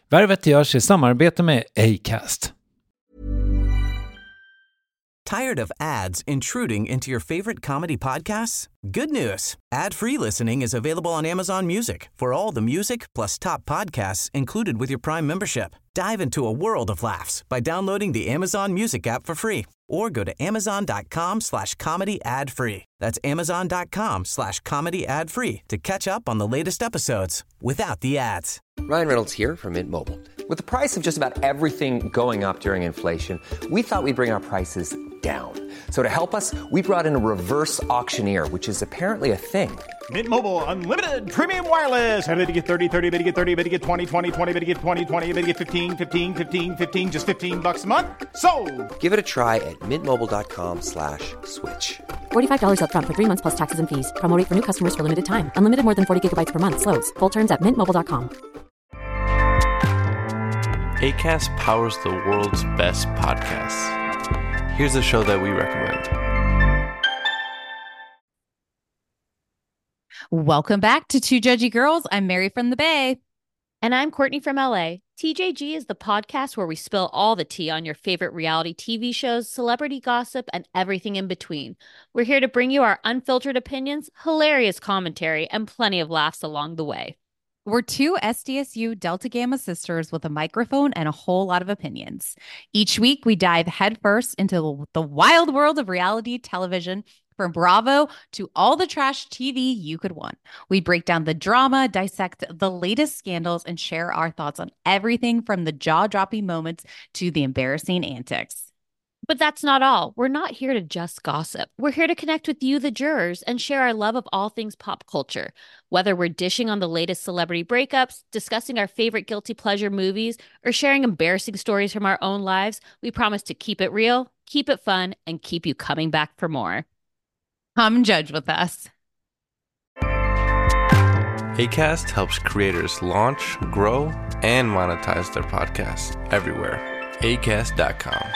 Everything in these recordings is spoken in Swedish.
Värvet görs i samarbete med Acast. Tired of ads intruding into your favorite comedy podcasts? Good news. Ad-free listening is available on Amazon Music for all the music plus top podcasts included with your Prime membership. Dive into a world of laughs by downloading the Amazon Music app for free or go to amazon.com/comedy ad-free. That's amazon.com/comedy ad-free to catch up on the latest episodes without the ads. Ryan Reynolds here from Mint Mobile. With the price of just about everything going up during inflation, we thought we'd bring our prices down. So to help us, we brought in a reverse auctioneer, which is apparently a thing. Mint Mobile Unlimited Premium Wireless. How to get 30, 30, bit to get 30, bit to get 20, 20, 20, bit to get 20, 20, bit to get 15, 15, 15, 15, just $15 a month? Sold! Give it a try at mintmobile.com/switch. $45 up front for 3 months plus taxes and fees. Promo rate for new customers for limited time. Unlimited more than 40 gigabytes per month. Slows full terms at mintmobile.com. Acast powers the world's best podcasts. Here's a show that we recommend. Welcome back to Two Judgy Girls. I'm Mary from the Bay. And I'm Courtney from LA. TJG is the podcast where we spill all the tea on your favorite reality TV shows, celebrity gossip, and everything in between. We're here to bring you our unfiltered opinions, hilarious commentary, and plenty of laughs along the way. We're two SDSU Delta Gamma sisters with a microphone and a whole lot of opinions. Each week, we dive headfirst into the wild world of reality television, from Bravo to all the trash TV you could want. We break down the drama, dissect the latest scandals, and share our thoughts on everything from the jaw-dropping moments to the embarrassing antics. But that's not all. We're not here to just gossip. We're here to connect with you, the jurors, and share our love of all things pop culture. Whether we're dishing on the latest celebrity breakups, discussing our favorite guilty pleasure movies, or sharing embarrassing stories from our own lives, we promise to keep it real, keep it fun, and keep you coming back for more. Come judge with us. Acast helps creators launch, grow, and monetize their podcasts everywhere. Acast.com.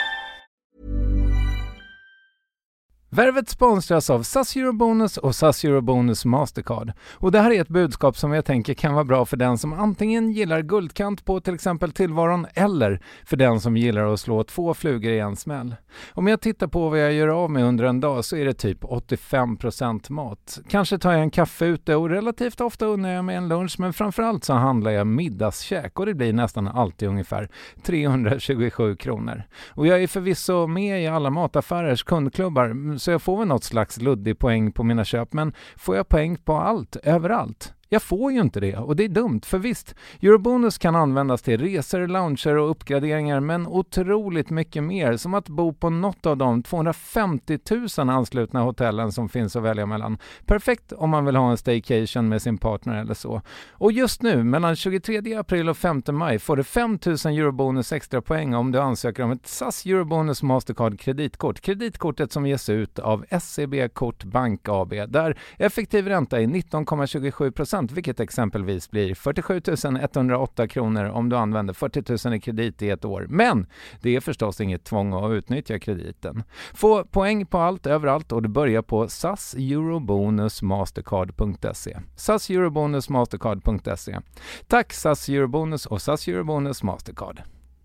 Värvet sponsras av SAS Eurobonus och SAS Eurobonus Mastercard. Och det här är ett budskap som jag tänker kan vara bra för den som antingen gillar guldkant på till exempel tillvaron eller för den som gillar att slå 2 flugor i en smäll. Om jag tittar på vad jag gör av med under en dag så är det typ 85% mat. Kanske tar jag en kaffe ute och relativt ofta unnar jag mig en lunch, men framförallt så handlar jag middagskäk och det blir nästan alltid ungefär 327 kronor. Och jag är förvisso med i alla mataffärers kundklubbar, så jag får väl något slags luddig poäng på mina köp, men får jag poäng på allt, överallt? Jag får ju inte det och det är dumt, för visst, Eurobonus kan användas till resor, lounger och uppgraderingar, men otroligt mycket mer, som att bo på något av de 250 000 anslutna hotellen som finns att välja mellan. Perfekt om man vill ha en staycation med sin partner eller så. Och just nu, mellan 23 april och 5 maj, får du 5 000 Eurobonus extra poäng om du ansöker om ett SAS Eurobonus Mastercard kreditkort. Kreditkortet som ges ut av SEB Kort Bank AB, där effektiv ränta är 19,27%. Vilket exempelvis blir 47 108 kronor om du använder 40 000 i kredit i ett år. Men det är förstås inget tvång att utnyttja krediten. Få poäng på allt överallt och du börjar på saseurobonusmastercard.se. saseurobonusmastercard.se. Tack SAS Eurobonus och SAS Eurobonus Mastercard.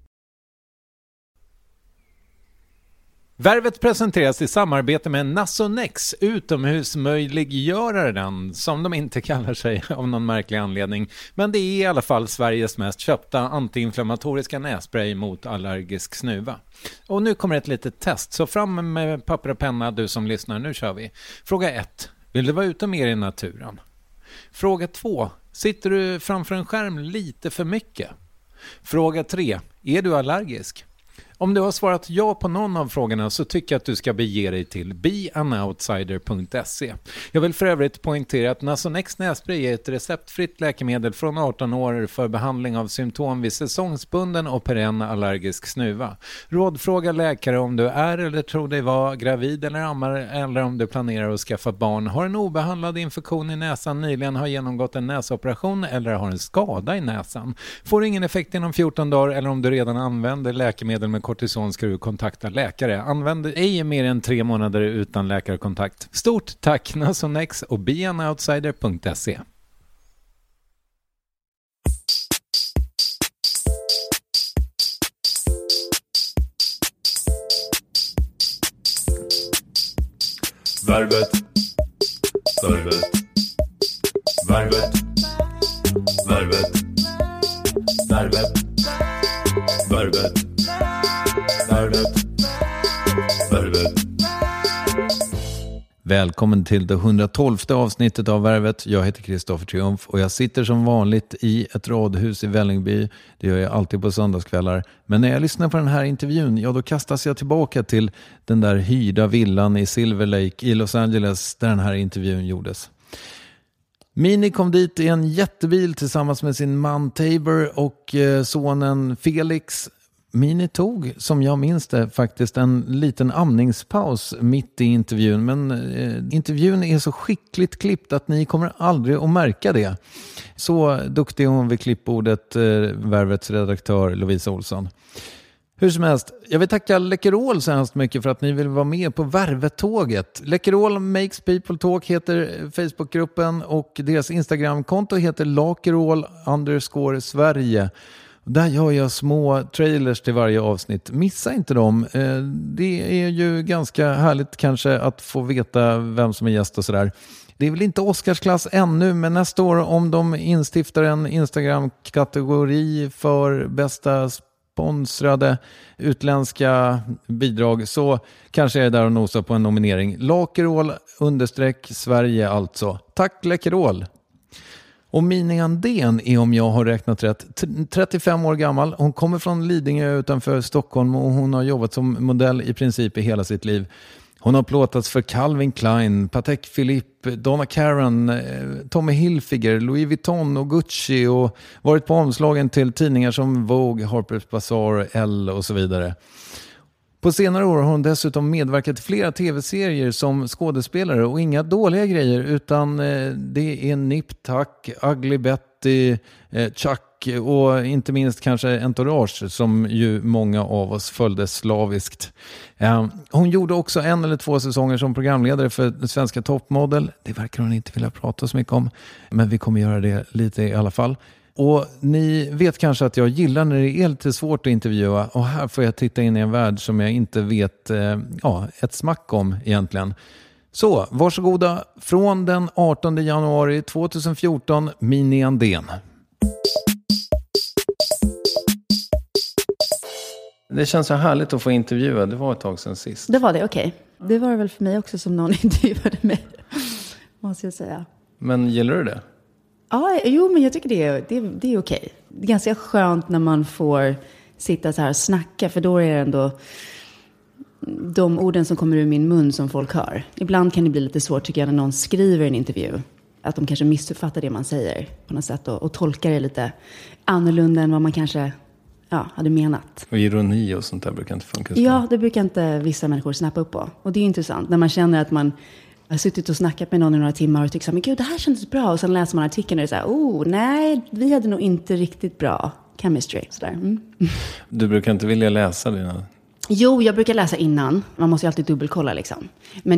Värvet presenteras i samarbete med Nasonex, utomhusmöjliggöraren, som de inte kallar sig av någon märklig anledning. Men det är i alla fall Sveriges mest köpta antiinflammatoriska nässpray mot allergisk snuva. Och nu kommer ett litet test, så fram med papper och penna du som lyssnar, nu kör vi. Fråga 1. Vill du vara ute mer i naturen? Fråga 2. Sitter du framför en skärm lite för mycket? Fråga 3. Är du allergisk? Om du har svarat ja på någon av frågorna så tycker jag att du ska bege dig till beanoutsider.se. Jag vill för övrigt poängtera att Nasonex nässpray är ett receptfritt läkemedel från 18 år för behandling av symptom vid säsongsbunden och perenn allergisk snuva. Rådfråga läkare om du är eller tror dig vara gravid eller ammar, eller om du planerar att skaffa barn, har en obehandlad infektion i näsan, nyligen har genomgått en näsoperation eller har en skada i näsan. Får ingen effekt inom 14 dagar eller om du redan använder läkemedel med kortison ska du kontakta läkare. Använd ej mer än 3 månader utan läkarkontakt. Stort tack Nasonex och beanoutsider.se. Värvet. Välkommen till det 112:e avsnittet av Värvet. Jag heter Kristoffer Triumf och jag sitter som vanligt i ett radhus i Vällingby. Det gör jag alltid på söndagskvällar. Men när jag lyssnar på den här intervjun, då kastas jag tillbaka till den där hyrda villan i Silver Lake i Los Angeles där den här intervjun gjordes. Mini kom dit i en jättebil tillsammans med sin man Tabor och sonen Felix. Mini tog, som jag minns det, faktiskt en liten amningspaus mitt i intervjun. Men intervjun är så skickligt klippt att ni kommer aldrig att märka det. Så duktig hon vid klippbordet, Värvets redaktör Lovisa Olsson. Hur som helst, jag vill tacka Läkerol så hemskt mycket för att ni vill vara med på Värvetåget. Läkerol Makes People Talk heter Facebookgruppen och deras Instagramkonto heter Lakerol_Sverige. Där gör jag små trailers till varje avsnitt. Missa inte dem. Det är ju ganska härligt kanske att få veta vem som är gäst och sådär. Det är väl inte Oscarsklass ännu, men nästa år om de instiftar en Instagram-kategori för bästa sponsrade utländska bidrag så kanske jag är där och nosar på en nominering. Lakerol_Sverige alltså. Tack Läkerol! Och Mini Andén är, om jag har räknat rätt, 35 år gammal. Hon kommer från Lidingö utanför Stockholm och hon har jobbat som modell i princip i hela sitt liv. Hon har plåtats för Calvin Klein, Patek Philippe, Donna Karan, Tommy Hilfiger, Louis Vuitton och Gucci och varit på omslagen till tidningar som Vogue, Harper's Bazaar, Elle och så vidare. På senare år har hon dessutom medverkat i flera tv-serier som skådespelare och inga dåliga grejer utan det är Nip Tuck, Ugly Betty, Chuck och inte minst kanske Entourage som ju många av oss följde slaviskt. Hon gjorde också 1 eller 2 säsonger som programledare för Svenska Toppmodell. Det verkar hon inte vilja prata så mycket om, men vi kommer göra det lite i alla fall. Och ni vet kanske att jag gillar när det är lite svårt att intervjua och här får jag titta in i en värld som jag inte vet ett smack om egentligen. Så, varsågoda från den 18 januari 2014, Mini Andén. Det känns så härligt att få intervjua. Det var ett tag sedan sist. Det var det, okej. Det var det väl för mig också som någon intervjuade mig, måste jag säga. Men gillar du det? Ja, jo, men jag tycker det är okej. Det är ganska skönt när man får sitta så här och snacka, för då är det ändå de orden som kommer ur min mun som folk hör. Ibland kan det bli lite svårt tycker jag när någon skriver en intervju. Att de kanske missuppfattar det man säger på något sätt och tolkar det lite annorlunda än vad man kanske hade menat. Och ironi och sånt där brukar inte funka så. Ja, det brukar inte vissa människor snappa upp på. Och det är intressant när man känner att man har suttit och snackat med någon i några timmar och tycker så här, men gud, det här kändes bra. Och sen läser man artikeln och det är så här, nej, vi hade nog inte riktigt bra chemistry. Så där. Du brukar inte vilja läsa dina? Jo, jag brukar läsa innan. Man måste ju alltid dubbelkolla liksom. Men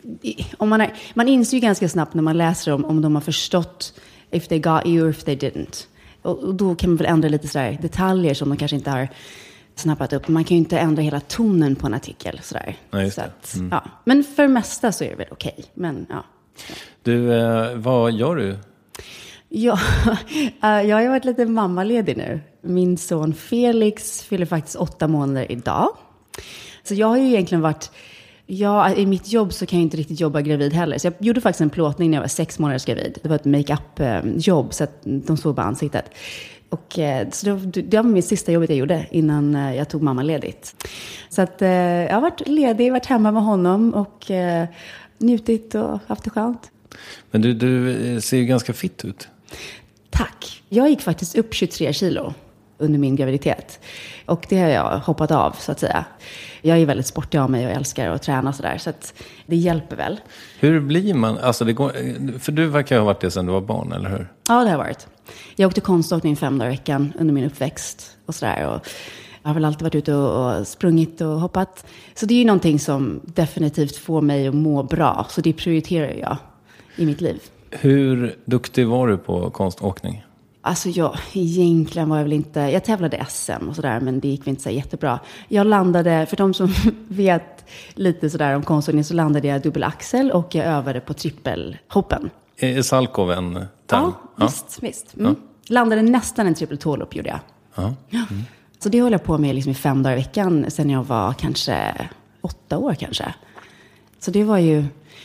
man inser ju ganska snabbt när man läser om de har förstått if they got you or if they didn't. Och då kan man väl ändra lite sådär detaljer som de kanske inte har snappat upp. Man kan ju inte ändra hela tonen på en artikel sådär. Nej, så att, ja. Men för det mesta så är det väl okej. Men ja. Du, vad gör du? Ja, jag har varit lite mammaledig nu. Min son Felix fyller faktiskt 8 månader idag. Så jag har ju egentligen varit... i mitt jobb så kan jag inte riktigt jobba gravid heller. Så jag gjorde faktiskt en plåtning när jag var 6 månader gravid. Det var ett make-up-jobb så att de såg på ansiktet. Och så det var min sista jobbet jag gjorde innan jag tog mammaledigt. Så att jag har varit ledig, varit hemma med honom och njutit och haft det skönt. Men du ser ju ganska fit ut. Tack. Jag gick faktiskt upp 23 kilo under min graviditet. Och det har jag hoppat av så att säga. Jag är väldigt sportig av mig och älskar att träna och sådär. Så att det hjälper väl. Hur blir man? Alltså för du verkar ha varit det sedan du var barn, eller hur? Ja, det har varit. Jag åkte konståkning 5 dagar i veckan under min uppväxt och sådär. Och jag har väl alltid varit ute och sprungit och hoppat. Så det är ju någonting som definitivt får mig att må bra. Så det prioriterar jag i mitt liv. Hur duktig var du på konståkning? Alltså egentligen var jag väl inte... Jag tävlade SM och sådär, men det gick inte så jättebra. Jag landade, för de som vet lite sådär om konståkning, så landade jag dubbelaxel och jag övade på trippelhoppen. Är Salkov en term? Ja, visst. Mm. Ja. Landade nästan en trippeltålupp gjorde jag. Ja. Mm. Så det höll jag på med liksom i 5 dagar i veckan sen jag var kanske 8 år kanske. Så det var ju...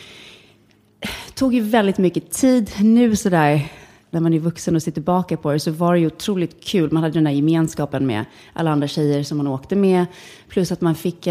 tog ju väldigt mycket tid. Nu sådär, när man är vuxen och ser tillbaka på det, så var det ju otroligt kul. Man hade den här gemenskapen med alla andra tjejer som man åkte med. Plus att man fick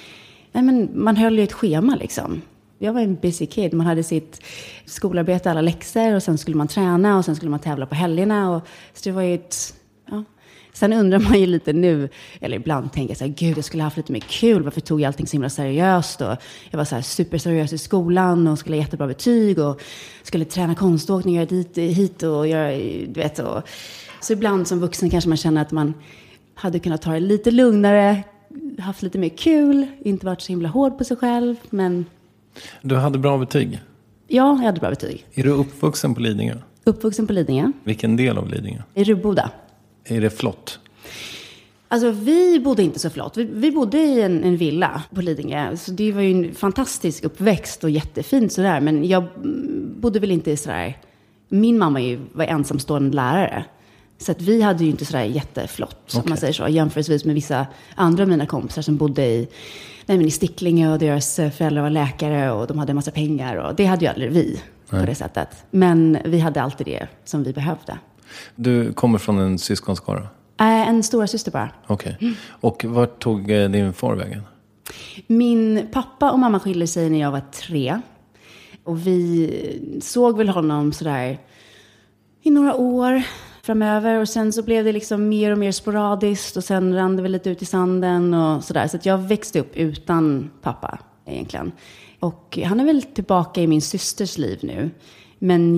man höll ju ett schema liksom. Jag var en busy kid. Man hade sitt skolarbete, alla läxor, och sen skulle man träna och sen skulle man tävla på helgerna. Så det var ju Sen undrar man ju lite nu, eller ibland tänker jag så här, gud, jag skulle ha haft lite mer kul. Varför tog jag allting så himla seriöst? Och jag var så här superseriös i skolan och skulle ha jättebra betyg och skulle träna konståkning, göra hit och göra, du vet. Så ibland som vuxen kanske man känner att man hade kunnat ta det lite lugnare, haft lite mer kul, inte varit så himla hård på sig själv, men... Du hade bra betyg? Ja, jag hade bra betyg. Är du uppvuxen på Lidingö? Uppvuxen på Lidingö. Vilken del av Lidingö? I Rudboda. Är det flott? Alltså vi bodde inte så flott. Vi bodde i en villa på Lidingö. Så det var ju en fantastisk uppväxt och jättefint sådär. Men jag bodde väl inte sådär... Min mamma var ensamstående lärare. Så att vi hade ju inte sådär jätteflott, om man säger så. Jämförelsevis med vissa andra av mina kompisar som bodde i Sticklingö och deras föräldrar var läkare och de hade en massa pengar. Och det hade ju aldrig vi på det sättet. Men vi hade alltid det som vi behövde. Du kommer från en syskonskara? En stora syster bara. Okej. Och vart tog din far vägen? Min pappa och mamma skilde sig när jag var 3. Och vi såg väl honom sådär i några år framöver. Och sen så blev det liksom mer och mer sporadiskt. Och sen rann det väl lite ut i sanden och sådär. Så att jag växte upp utan pappa egentligen. Och han är väl tillbaka i min systers liv nu. Men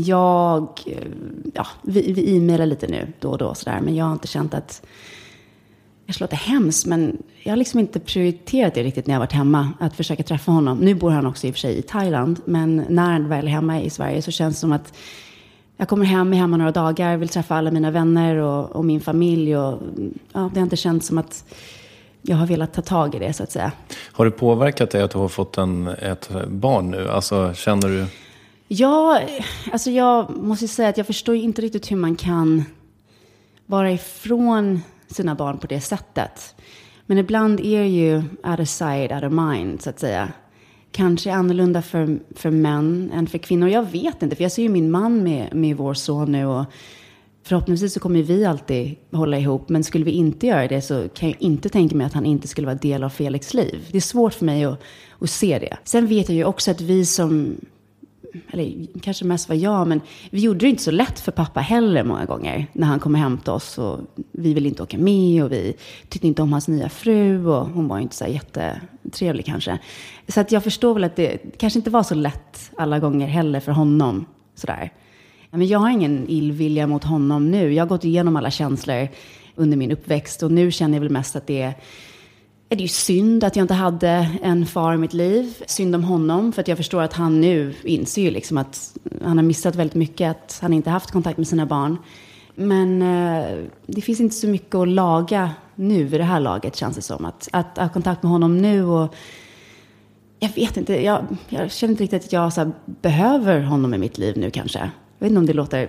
vi e-mailar lite nu då och då sådär. Men jag har inte känt att, jag låter hemskt, men jag har liksom inte prioriterat det riktigt när jag varit hemma. Att försöka träffa honom. Nu bor han också i och för sig i Thailand. Men när han väl är hemma i Sverige så känns det som att jag kommer hemma några dagar. Vill träffa alla mina vänner och min familj. Och det har inte känts som att jag har velat ta tag i det så att säga. Har det påverkat dig att du har fått ett barn nu? Alltså känner du... Ja, alltså jag måste säga att jag förstår inte riktigt hur man kan vara ifrån sina barn på det sättet. Men ibland är ju out of sight, out of mind så att säga. Kanske annorlunda för män än för kvinnor. Jag vet inte, för jag ser ju min man med vår son nu. Och förhoppningsvis så kommer vi alltid hålla ihop. Men skulle vi inte göra det så kan jag inte tänka mig att han inte skulle vara del av Felix liv. Det är svårt för mig att se det. Sen vet jag ju också att vi som... eller kanske mest var jag, men vi gjorde det inte så lätt för pappa heller många gånger när han kom hem till oss och vi ville inte åka med och vi tyckte inte om hans nya fru och hon var inte så jättetrevlig kanske. Så att jag förstår väl att det kanske inte var så lätt alla gånger heller för honom sådär. Men jag har ingen illvilja mot honom nu. Jag har gått igenom alla känslor under min uppväxt och nu känner jag väl mest att det är ju synd att jag inte hade en far i mitt liv. Synd om honom, för att jag förstår att han nu inser ju liksom att han har missat väldigt mycket, att han inte haft kontakt med sina barn. Men det finns inte så mycket att laga nu i det här laget, känns det som. Att ha kontakt med honom nu och jag vet inte, jag känner inte riktigt att jag så här, behöver honom i mitt liv nu kanske. Jag vet inte om det låter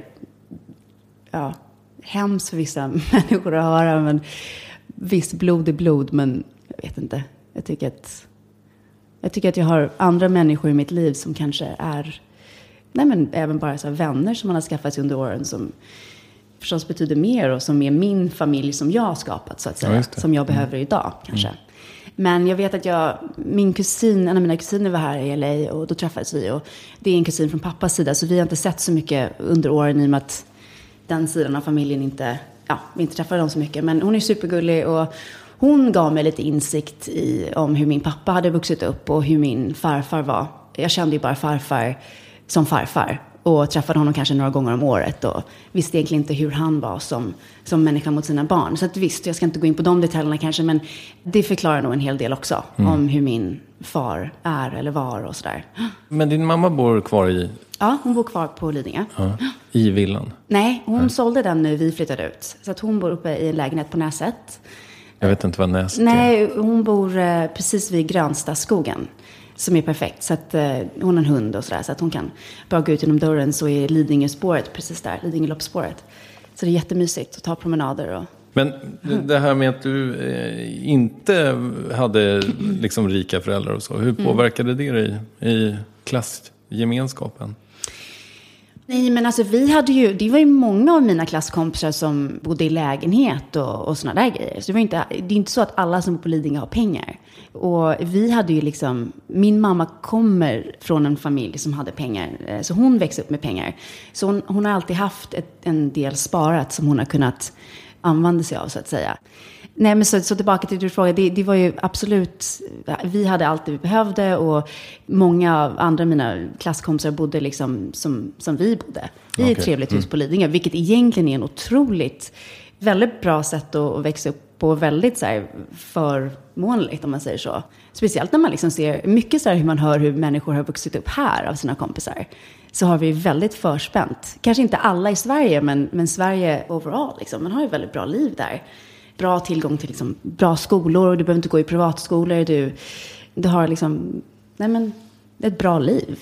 hemskt för vissa människor att höra, men visst blod är blod, men jag vet inte. Jag tycker att jag har andra människor i mitt liv som kanske är, även bara så här vänner som man har skaffat sig under åren som förstås betyder mer och som är min familj som jag har skapat så att säga, som jag behöver idag kanske. Men jag vet att en av mina kusiner var här i LA och då träffades vi och det är en kusin från pappas sida så vi har inte sett så mycket under åren i och med att den sidan av familjen vi inte träffade dem så mycket, men hon är supergullig och hon gav mig lite insikt om hur min pappa hade vuxit upp och hur min farfar var. Jag kände ju bara farfar som farfar och träffade honom kanske några gånger om året och visste egentligen inte hur han var som människa mot sina barn. Så att visst, jag ska inte gå in på de detaljerna kanske, men det förklarar nog en hel del också om hur min far är eller var och sådär. Men din mamma bor kvar i... Ja, hon bor kvar på Lidingö. Ja. i villan? Nej, hon sålde den nu vi flyttade ut. Så att hon bor uppe i en lägenhet på Näset. Jag vet inte vad Näset är. Nej, hon bor precis vid Grönstaskogen. Som är perfekt. Så att hon har en hund och sådär. Så att hon kan bara gå ut genom dörren, så är Lidingö-spåret precis där. Lidingö-loppsspåret. Så det är jättemysigt att ta promenader och... Men det här med att du inte hade liksom rika föräldrar och så. Hur påverkade det dig i klassgemenskapen? Nej, men alltså det var ju många av mina klasskompisar som bodde i lägenhet och såna där grejer. Så det är inte så att alla som bor på Lidingö har pengar. Och vi hade ju liksom, min mamma kommer från en familj som hade pengar. Så hon växte upp med pengar. Så hon har alltid haft en del sparat som hon har kunnat använda sig av, så att säga. Nej, men så tillbaka till din fråga. Det var ju absolut, vi hade allt det vi behövde, och många av andra mina klasskompisar bodde liksom som vi bodde. I ett trevligt hus på Lidingö, vilket egentligen är en otroligt, väldigt bra sätt att växa upp på, väldigt så här förmånligt, om man säger så. Speciellt när man liksom ser mycket så här hur man hör hur människor har vuxit upp här av sina kompisar. Så har vi väldigt förspänt. Kanske inte alla i Sverige, men Sverige overall liksom. Man har ju väldigt bra liv där. Bra tillgång till liksom bra skolor. Du behöver inte gå i privatskolor. Du har liksom, ett bra liv.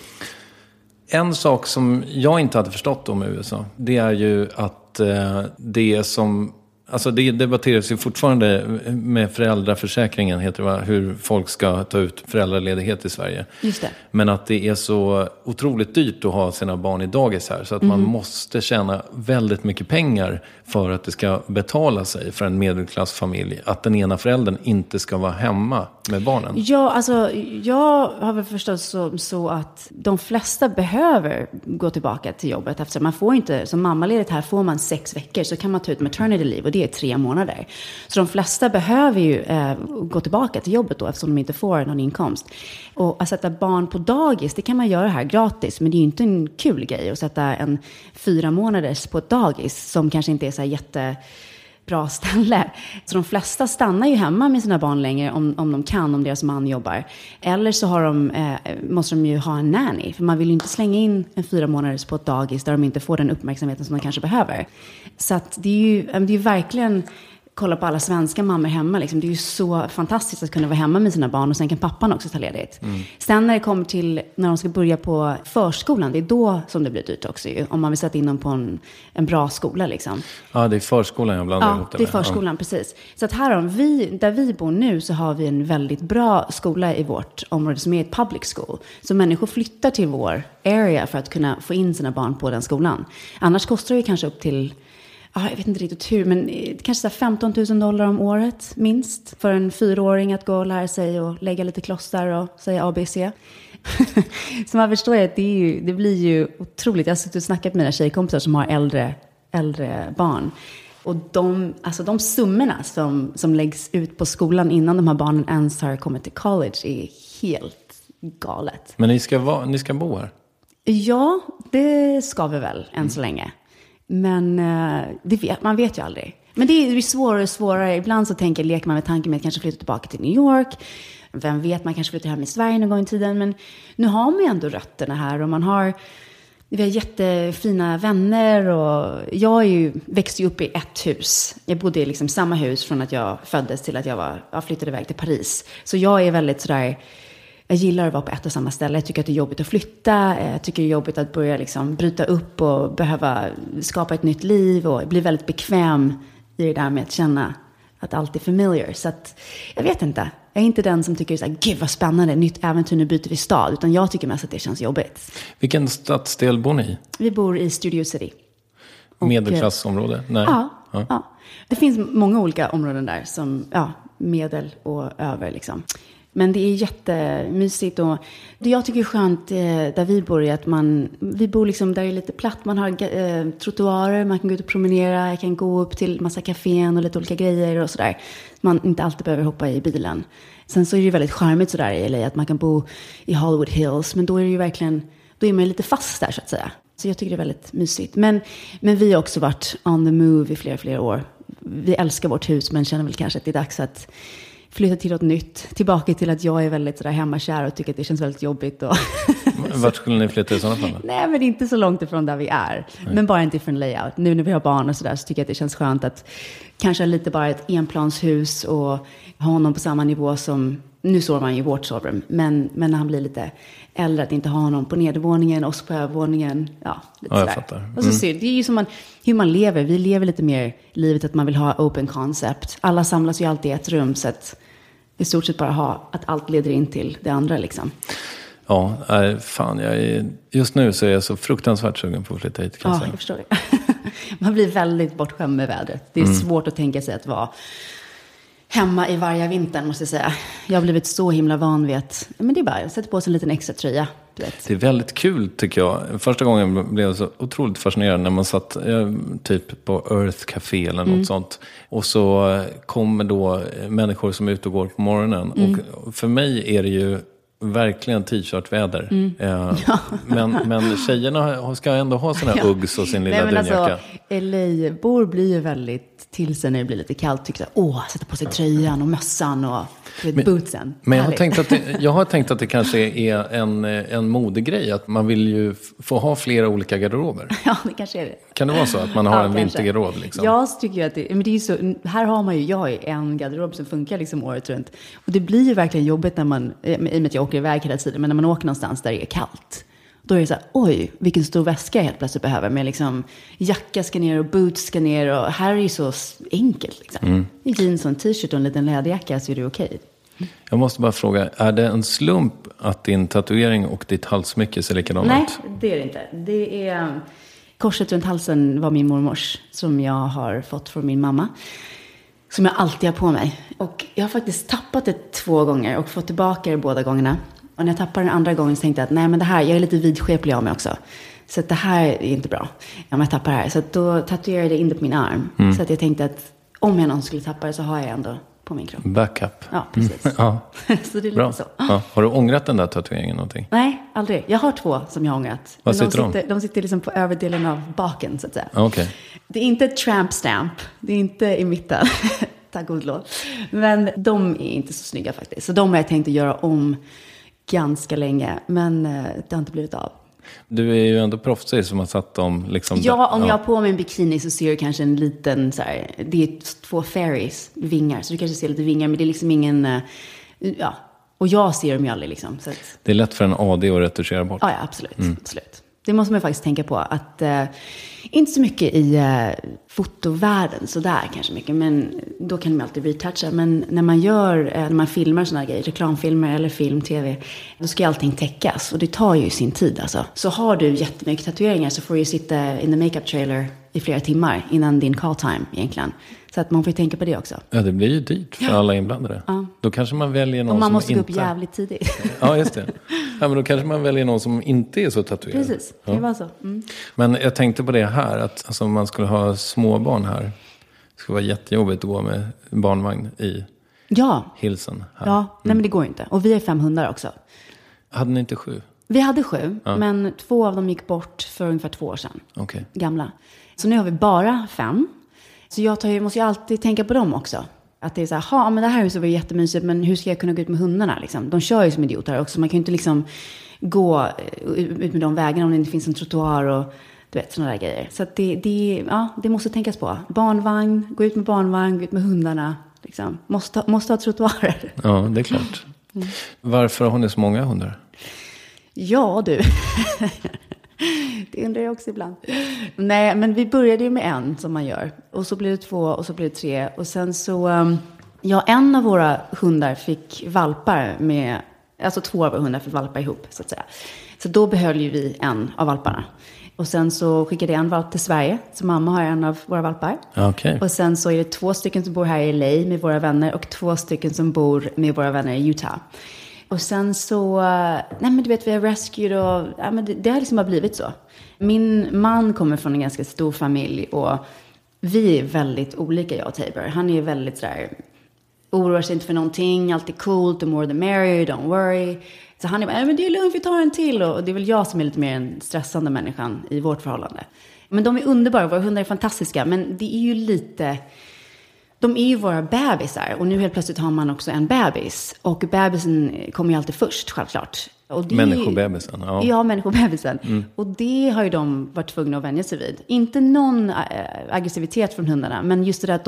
En sak som jag inte hade förstått om USA, det är ju att det som... Alltså det debatteras ju fortfarande med föräldraförsäkringen, heter det, va? Hur folk ska ta ut föräldraledighet i Sverige. Just det. Men att det är så otroligt dyrt att ha sina barn i dagis här. Så att man måste tjäna väldigt mycket pengar för att det ska betala sig för en medelklassfamilj. Att den ena föräldern inte ska vara hemma med barnen. Ja, alltså jag har väl förstått så att de flesta behöver gå tillbaka till jobbet. Eftersom man får inte, som mammaledigt här får man 6 veckor, så kan man ta ut maternity leave, och det är 3 månader. Så de flesta behöver ju gå tillbaka till jobbet då, eftersom de inte får någon inkomst. Och att sätta barn på dagis, det kan man göra här gratis, men det är ju inte en kul grej att sätta en 4 månaders på ett dagis som kanske inte är så här jättebra ställe. Så de flesta stannar ju hemma med sina barn längre om de kan, om deras man jobbar. Eller så måste de ju ha en nanny, för man vill ju inte slänga in en 4 månaders på ett dagis där de inte får den uppmärksamheten som de kanske behöver. Så att det är ju verkligen, kolla på alla svenska mammor hemma. Liksom. Det är ju så fantastiskt att kunna vara hemma med sina barn, och sen kan pappan också ta ledigt. Sen när det kommer till när de ska börja på förskolan, det är då som det blir dyrt också ju, om man vill sätta in dem på en bra skola liksom. Ja, det är förskolan jag blandar ihop det. Ja, det är förskolan, precis. Så att här där vi bor nu, så har vi en väldigt bra skola i vårt område som är ett public school. Så människor flyttar till vår area för att kunna få in sina barn på den skolan. Annars kostar det kanske upp till, jag vet inte riktigt hur, men kanske $15,000 om året minst för en 4-åring att gå och lära sig och lägga lite klossar och säga ABC. Så man förstår ju att det blir ju otroligt. Jag har suttit och snackat med mina tjejkompisar som har äldre barn. Och de summorna som läggs ut på skolan innan de här barnen ens har kommit till college är helt galet. Men ni ska bo här? Ja, det ska vi väl än så länge. Men man vet ju aldrig. Men det blir svårare och svårare. Ibland så leker man med tanken med att kanske flytta tillbaka till New York. Vem vet, man kanske flyttar hem i Sverige någon gång i tiden. Men nu har man ju ändå rötterna här. Och vi har jättefina vänner. Och jag växte ju upp i ett hus. Jag bodde i liksom samma hus från att jag föddes till att jag flyttade iväg till Paris. Så jag är väldigt sådär... Jag gillar att vara på ett och samma ställe. Jag tycker att det är jobbigt att flytta. Jag tycker det är jobbigt att börja liksom bryta upp och behöva skapa ett nytt liv. Och bli väldigt bekväm i det där med att känna att allt är familiar. Så att, jag vet inte. Jag är inte den som tycker så här, gud vad spännande, nytt äventyr, nu byter vi stad. Utan jag tycker mest att det känns jobbigt. Vilken stadsdel bor ni i? Vi bor i Studio City. Medelklassområde? Nej. Ja. Det finns många olika områden där som medel och över liksom. Men det är jättemysigt, och det jag tycker är skönt där vi bor är att vi bor liksom där det är lite platt. Man har trottoarer, man kan gå ut och promenera, jag kan gå upp till massa kafén och lite olika grejer och sådär. Man inte alltid behöver hoppa i bilen. Sen så är det ju väldigt charmigt sådär i LA att man kan bo i Hollywood Hills, men då är det ju verkligen, då är man lite fast där så att säga. Så jag tycker det är väldigt mysigt. Men vi har också varit on the move i flera år. Vi älskar vårt hus, men känner väl kanske att det är dags att flytta till något nytt. Tillbaka till att jag är väldigt sådär hemmakär och tycker att det känns väldigt jobbigt. Vart skulle ni flytta i sådana fall? Nej, men inte så långt ifrån där vi är. Nej. Men bara en different layout. Nu när vi har barn och sådär så tycker jag att det känns skönt att kanske lite bara ett enplanshus och ha honom på samma nivå som, nu sover man ju i vårt sovrum, men när han blir lite äldre, att inte ha honom på nedervåningen, oss på övervåningen. Ja, lite jag fattar. Och så det är ju som hur man lever. Vi lever lite mer livet att man vill ha open concept. Alla samlas ju alltid i ett rum, så att i stort sett bara ha att allt leder in till det andra liksom. Ja, fan, just nu så är jag så fruktansvärt sugen på att flytta hit. Ja, jag förstår det. Man blir väldigt bortskämd med vädret. Det är svårt att tänka sig att vara hemma i varje vintern, måste jag säga. Jag har blivit så himla van vid att, men det är bara att sätta på sig en liten extra tröja. Du vet. Det är väldigt kul tycker jag. Första gången blev jag så otroligt fascinerad när man satt typ på Earth Café eller något sånt. Och så kommer då människor som är ute och går på morgonen. Och för mig är det ju verkligen t-shirt-väder. Men tjejerna ska ändå ha sina Uggs och sin lilla dunjacka. Alltså, LA-bor blir ju väldigt till sig när det blir lite kallt. Tycker jag, sätta på sig tröjan och mössan och bootsen. Men jag har tänkt att det kanske är en modegrej. Att man vill ju få ha flera olika garderober. Ja, det kanske är det. Kan det vara så att man har en vintergarderob? Liksom? Jag tycker ju att men det är så, här har man ju, jag har en garderob som funkar liksom året runt. Och det blir ju verkligen jobbigt när man, i och med att jag åker iväg hela tiden, men när man åker någonstans där det är kallt. Då är det så här, oj, vilken stor väska jag helt plötsligt behöver. Med liksom jacka ska ner och boots ska ner. Och här är det ju så enkelt liksom. I jeans och en t-shirt och en liten läderjacka så är det okej. Jag måste bara fråga, är det en slump att din tatuering och ditt halsmycke ser likadant ut? Nej, det är det inte. Det är korset runt halsen var min mormors som jag har fått från min mamma. Som jag alltid har på mig. Och jag har faktiskt tappat det 2 gånger och fått tillbaka det båda gångerna. Och när jag tappade den andra gången så tänkte jag att nej, men det här, jag är lite vidskeplig av mig också. Så att det här är inte bra om jag tappar det här. Så att då tatuerade jag in det på min arm. Så att jag tänkte att om jag någon skulle tappa det så har jag ändå på min kropp. Backup. Ja, precis. Ja. Så det är bra. lite så. Ja. Har du ångrat den där tatueringen någonting? Nej, aldrig. Jag har 2 som jag har ångrat. Vad sitter de sitter liksom på överdelen av baken så att säga. Okay. Det är inte ett tramp stamp. Det är inte i mitten. Tack god lov. Men de är inte så snygga faktiskt. Så de har jag tänkt att göra om ganska länge. Men det har inte blivit av. Du är ju ändå proffsig som har satt dem liksom... Ja, om jag har på mig en bikini så ser du kanske en liten så här, det är 2 fairies, vingar. Så du kanske ser lite vingar, men det är liksom ingen... Ja, och jag ser dem ju aldrig liksom. Så att, det är lätt för en AD att retuschera bort. Ja, absolut. Absolut. Det måste man faktiskt tänka på. Att inte så mycket i fotovärlden, så där kanske mycket. Men då kan man alltid retoucha. Men när man filmar såna här grejer, reklamfilmer eller film, tv, då ska allting täckas. Och det tar ju sin tid alltså. Så har du jättemycket tatueringar så får du ju sitta in the makeup trailer i flera timmar innan din call time egentligen. Så att man får tänka på det också. Ja, det blir ju dyrt för alla inblandade. Ja. Då kanske man väljer någon som inte... Och man måste gå upp jävligt tidigt. Ja, just det. Ja, men då kanske man väljer någon som inte är så tatuerad. Precis, det var så. Men jag tänkte på det här, att alltså, man skulle ha småbarn här. Det skulle vara jättejobbigt att gå med barnvagn i hilsen här. Ja, nej men det går ju inte. Och vi är 5 hundar också. Hade ni inte 7? Vi hade 7, men 2 av dem gick bort för ungefär 2 år sedan. Okay. Gamla. Så nu har vi bara 5. Så jag måste ju alltid tänka på dem också. Att det är så här, men det här huset var jättemysigt, men hur ska jag kunna gå ut med hundarna liksom? De kör ju som idioter också. Man kan ju inte liksom gå ut med de vägarna om det inte finns en trottoar och du vet, sådana där grejer. Så att det måste tänkas på. Barnvagn, gå ut med barnvagn, gå ut med hundarna. Liksom. Måste ha trottoarer. Ja, det är klart. Varför har ni så många hundar? Ja, du. Det undrar jag också ibland. Nej, men vi började ju med en som man gör. Och så blev det 2 och så blev det 3. Och sen så, en av våra hundar fick valpar med, alltså 2 av våra hundar fick valpar ihop så att säga. Så då behöll ju vi en av valparna. Och sen så skickade jag en valp till Sverige. Så mamma har en av våra valpar. Okay. Och sen så är det 2 stycken som bor här i LA med våra vänner. Och 2 stycken som bor med våra vänner i Utah. Och sen så, nej men du vet, vi har rescued och men det har liksom bara blivit så. Min man kommer från en ganska stor familj och vi är väldigt olika, jag och Tabor. Han är väldigt sådär, oroar sig inte för någonting, alltid cool, the more the merrier, don't worry. Så han är bara, men det är lugnt, vi tar en till. Och det är väl jag som är lite mer en stressande människan i vårt förhållande. Men de är underbara, våra hundar är fantastiska, men det är ju lite... De är ju våra bebisar och nu helt plötsligt har man också en bebis. Och bebisen kommer ju alltid först, självklart. Och det, människobebisen. Ja, människobebisen. Och det har ju de varit tvungna att vänja sig vid. Inte någon aggressivitet från hundarna, men just det där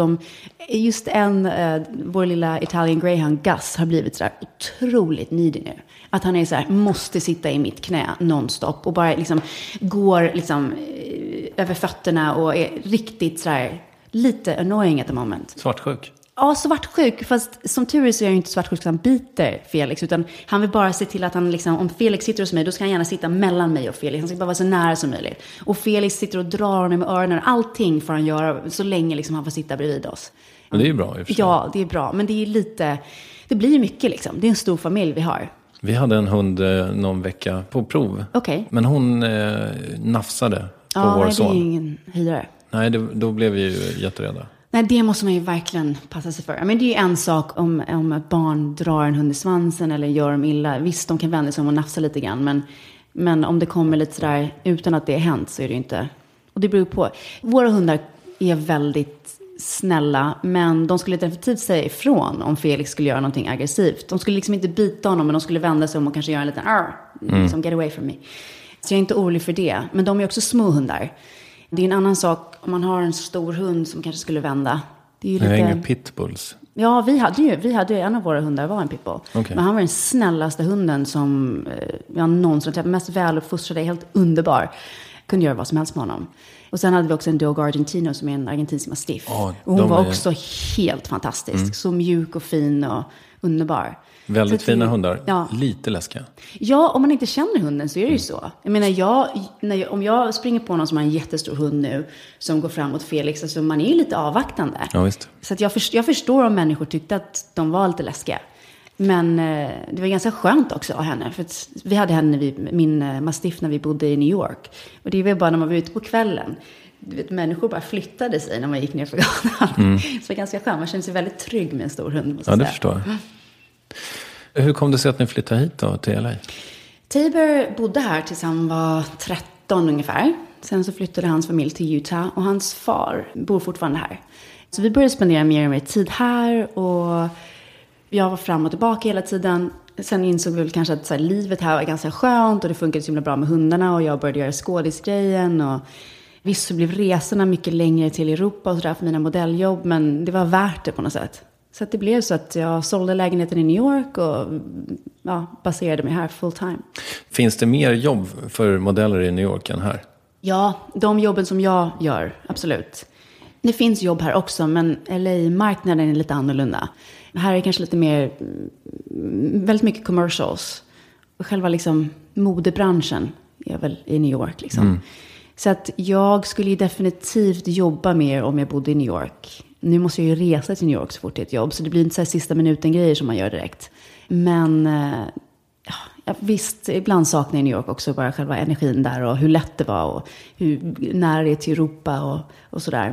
att vår lilla Italian Greyhound Gus har blivit så där otroligt needy nu. Att han är så här, måste sitta i mitt knä nonstop och bara liksom går liksom över fötterna och är riktigt så här lite annoying at the moment. Svartsjuk. Ja, svartsjuk. Fast som tur är så är jag ju inte svartsjuk så han biter Felix. Utan han vill bara se till att han liksom, om Felix sitter hos mig, då ska han gärna sitta mellan mig och Felix. Han ska bara vara så nära som möjligt. Och Felix sitter och drar honom med öronen. Allting får han göra så länge liksom han får sitta bredvid oss. Men det är ju bra i och för sig. Ja, det är bra. Men det är lite, det blir mycket liksom. Det är en stor familj vi har. Vi hade en hund någon vecka på prov. Okej. Men hon nafsade på vår son. Ja, det är ingen höjdare. Nej, då blev vi ju jätterädda. Nej, det måste man ju verkligen passa sig för. Men det är ju en sak om ett barn drar en hund i svansen eller gör dem illa. Visst, de kan vända sig om och nafsa lite grann. Men om det kommer lite sådär utan att det har hänt så är det ju inte. Och det beror på. Våra hundar är väldigt snälla, men de skulle definitivt säga ifrån om Felix skulle göra någonting aggressivt. De skulle liksom inte bita honom, men de skulle vända sig om och kanske göra en liten liksom get away from me. Så jag är inte orolig för det. Men de är också små hundar. Det är en annan sak om man har en stor hund som kanske skulle vända. Det är ju lite... inga pitbulls. Ja, vi hade en av våra hundar var en pitbull. Okay. Men han var den snällaste hunden som jag någonsin träffat. Mest väluppfostrade, helt underbar. Kunde göra vad som helst med honom. Och sen hade vi också en Dogo Argentino som är en argentinsk mastiff. Och hon var också helt fantastisk. Så mjuk och fin och underbar. Väldigt fina hundar. Ja. Lite läskiga. Ja, om man inte känner hunden så är det ju så. Jag menar, om jag springer på någon som har en jättestor hund nu som går fram mot Felix, alltså man är ju lite avvaktande. Ja, visst. Så att jag förstår om människor tyckte att de var lite läskiga. Men det var ganska skönt också av henne. För att vi hade henne, min mastiff, när vi bodde i New York. Och det var bara när man var ute på kvällen. Du vet, människor bara flyttade sig när man gick ner för gatan. Så det var ganska skönt. Man kände sig väldigt trygg med en stor hund. Ja, det förstår jag. Hur kom det sig att ni flyttade hit då till LA? Tabor bodde här tills han var 13 ungefär. Sen så flyttade hans familj till Utah. Och hans far bor fortfarande här. Så vi började spendera mer och mer tid här. Och jag var fram och tillbaka hela tiden. Sen insåg vi väl kanske att så här, livet här var ganska skönt. Och det funkade så himla bra med hundarna. Och jag började göra skådisgrejen. Och visst så blev resorna mycket längre till Europa och sådär för mina modelljobb. Men det var värt det på något sätt. Så att det blev så att jag sålde lägenheten i New York och baserade mig här full time. Finns det mer jobb för modeller i New York än här? Ja, de jobben som jag gör, absolut. Det finns jobb här också, men LA-marknaden är lite annorlunda. Här är kanske lite mer, väldigt mycket commercials. Och själva liksom modebranschen är väl i New York liksom. Så att jag skulle ju definitivt jobba mer om jag bodde i New York. Nu måste jag ju resa till New York så fort det är ett jobb. Så det blir inte så här sista minuten grejer som man gör direkt. Men visst, ibland saknar jag New York också. Bara själva energin där och hur lätt det var. Och hur nära det är till Europa och sådär.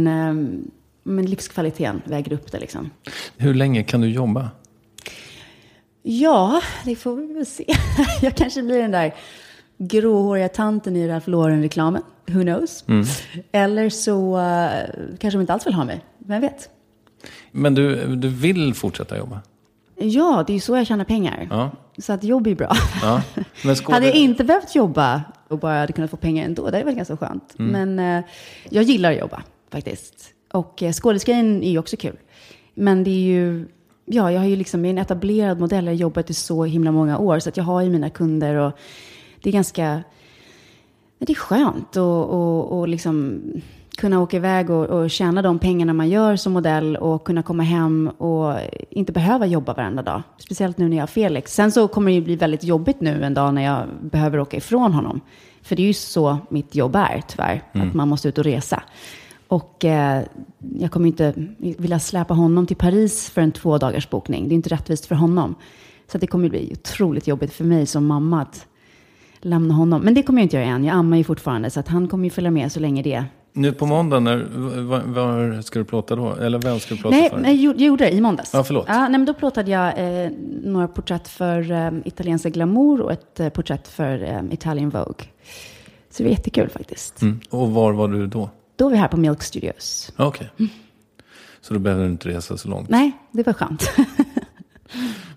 Men livskvaliteten väger upp det liksom. Hur länge kan du jobba? Ja, det får vi väl se. Jag kanske blir den där gråhåriga tanten i Ralph Lauren-reklamen. Who knows? Eller så kanske de inte alls vill ha mig. Vem vet? Men du vill fortsätta jobba? Ja, det är ju så jag tjänar pengar. Ja. Så att jobb är bra. Ja. Men hade jag inte behövt jobba och bara hade kunnat få pengar ändå, det är väl ganska skönt. Men jag gillar att jobba faktiskt. Och skådesgrejen är ju också kul. Men det är ju... Ja, jag har ju liksom en etablerad modell. Jag har jobbat i så himla många år. Så att jag har ju mina kunder och det är ganska... Det är skönt att liksom kunna åka iväg och tjäna de pengarna man gör som modell och kunna komma hem och inte behöva jobba varenda dag. Speciellt nu när jag har Felix. Sen så kommer det ju bli väldigt jobbigt nu en dag när jag behöver åka ifrån honom. För det är ju så mitt jobb är tyvärr. Att man måste ut och resa. Och jag kommer inte vilja släpa honom till Paris för en 2 dagars bokning. Det är inte rättvist för honom. Så det kommer bli otroligt jobbigt för mig som mamma att lämna honom. Men det kommer jag inte göra än. Jag ammar ju fortfarande så att han kommer ju följa med så länge det. Nu på måndag, var ska du plåta då? Eller vem ska du plåta för? Nej, jag gjorde det i måndags. Ja, förlåt. Ja, men då plåtade jag några porträtt för italienska Glamour och ett porträtt för Italian Vogue. Så det var jättekul faktiskt. Och var var du då? Då var vi här på Milk Studios. Okej. Så då behöver du inte resa så långt? Nej, det var skönt.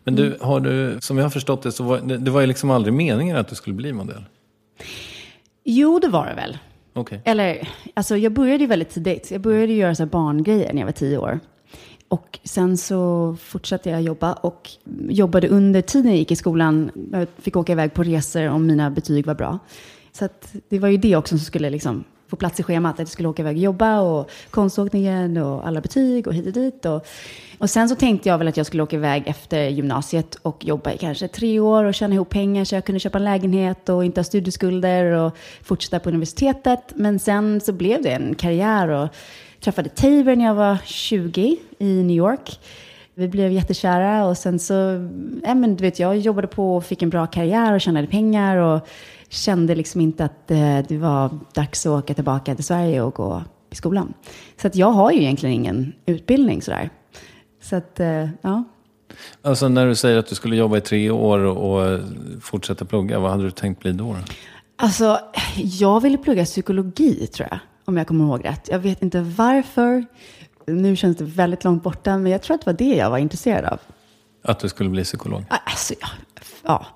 Men du, som jag har förstått det, så det var ju liksom aldrig meningen att du skulle bli modell. Jo, det var det väl. Okay. Eller, alltså jag började ju väldigt tidigt. Jag började göra så här barngrejer när jag var 10 år. Och sen så fortsatte jag jobba och jobbade under tiden jag gick i skolan. Jag fick åka iväg på resor om mina betyg var bra. Så att det var ju det också som skulle liksom få plats i schemat. Att jag skulle åka iväg och jobba och konståkningen och alla betyg och hit och dit. Och sen så tänkte jag väl att jag skulle åka iväg efter gymnasiet och jobba i kanske 3 år och tjäna ihop pengar så jag kunde köpa en lägenhet och inte ha studieskulder och fortsätta på universitetet. Men sen så blev det en karriär och träffade Taver när jag var 20 i New York. Vi blev jättekära och sen så, men du vet, jag jobbade på och fick en bra karriär och tjänade pengar och kände liksom inte att det var dags att åka tillbaka till Sverige och gå i skolan. Så att jag har ju egentligen ingen utbildning sådär. Så att, ja. Alltså när du säger att du skulle jobba i 3 år och fortsätta plugga, vad hade du tänkt bli då? Alltså, jag ville plugga psykologi tror jag, om jag kommer ihåg rätt. Jag vet inte varför. Nu känns det väldigt långt borta, men jag tror att det var det jag var intresserad av. Att du skulle bli psykolog? Alltså, ja.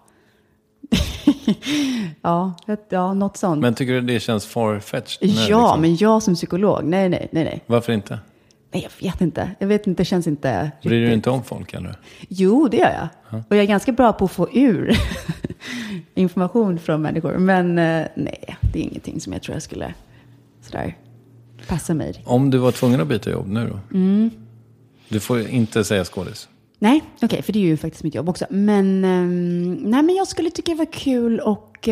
ja, något sånt. Men tycker du det känns far-fetched? Ja, liksom? Men jag som psykolog, nej. Varför inte? Nej, jag vet inte, det känns inte riktigt. Bryr du inte om folk eller? Jo, det gör jag. Ja. Och jag är ganska bra på att få ur information från människor. Men nej, det är ingenting som jag tror jag skulle sådär passa mig. Om du var tvungen att byta jobb nu då? Mm. Du får inte säga skådis. Nej, okej, för det är ju faktiskt mitt jobb också. Men, nej, men jag skulle tycka det var kul och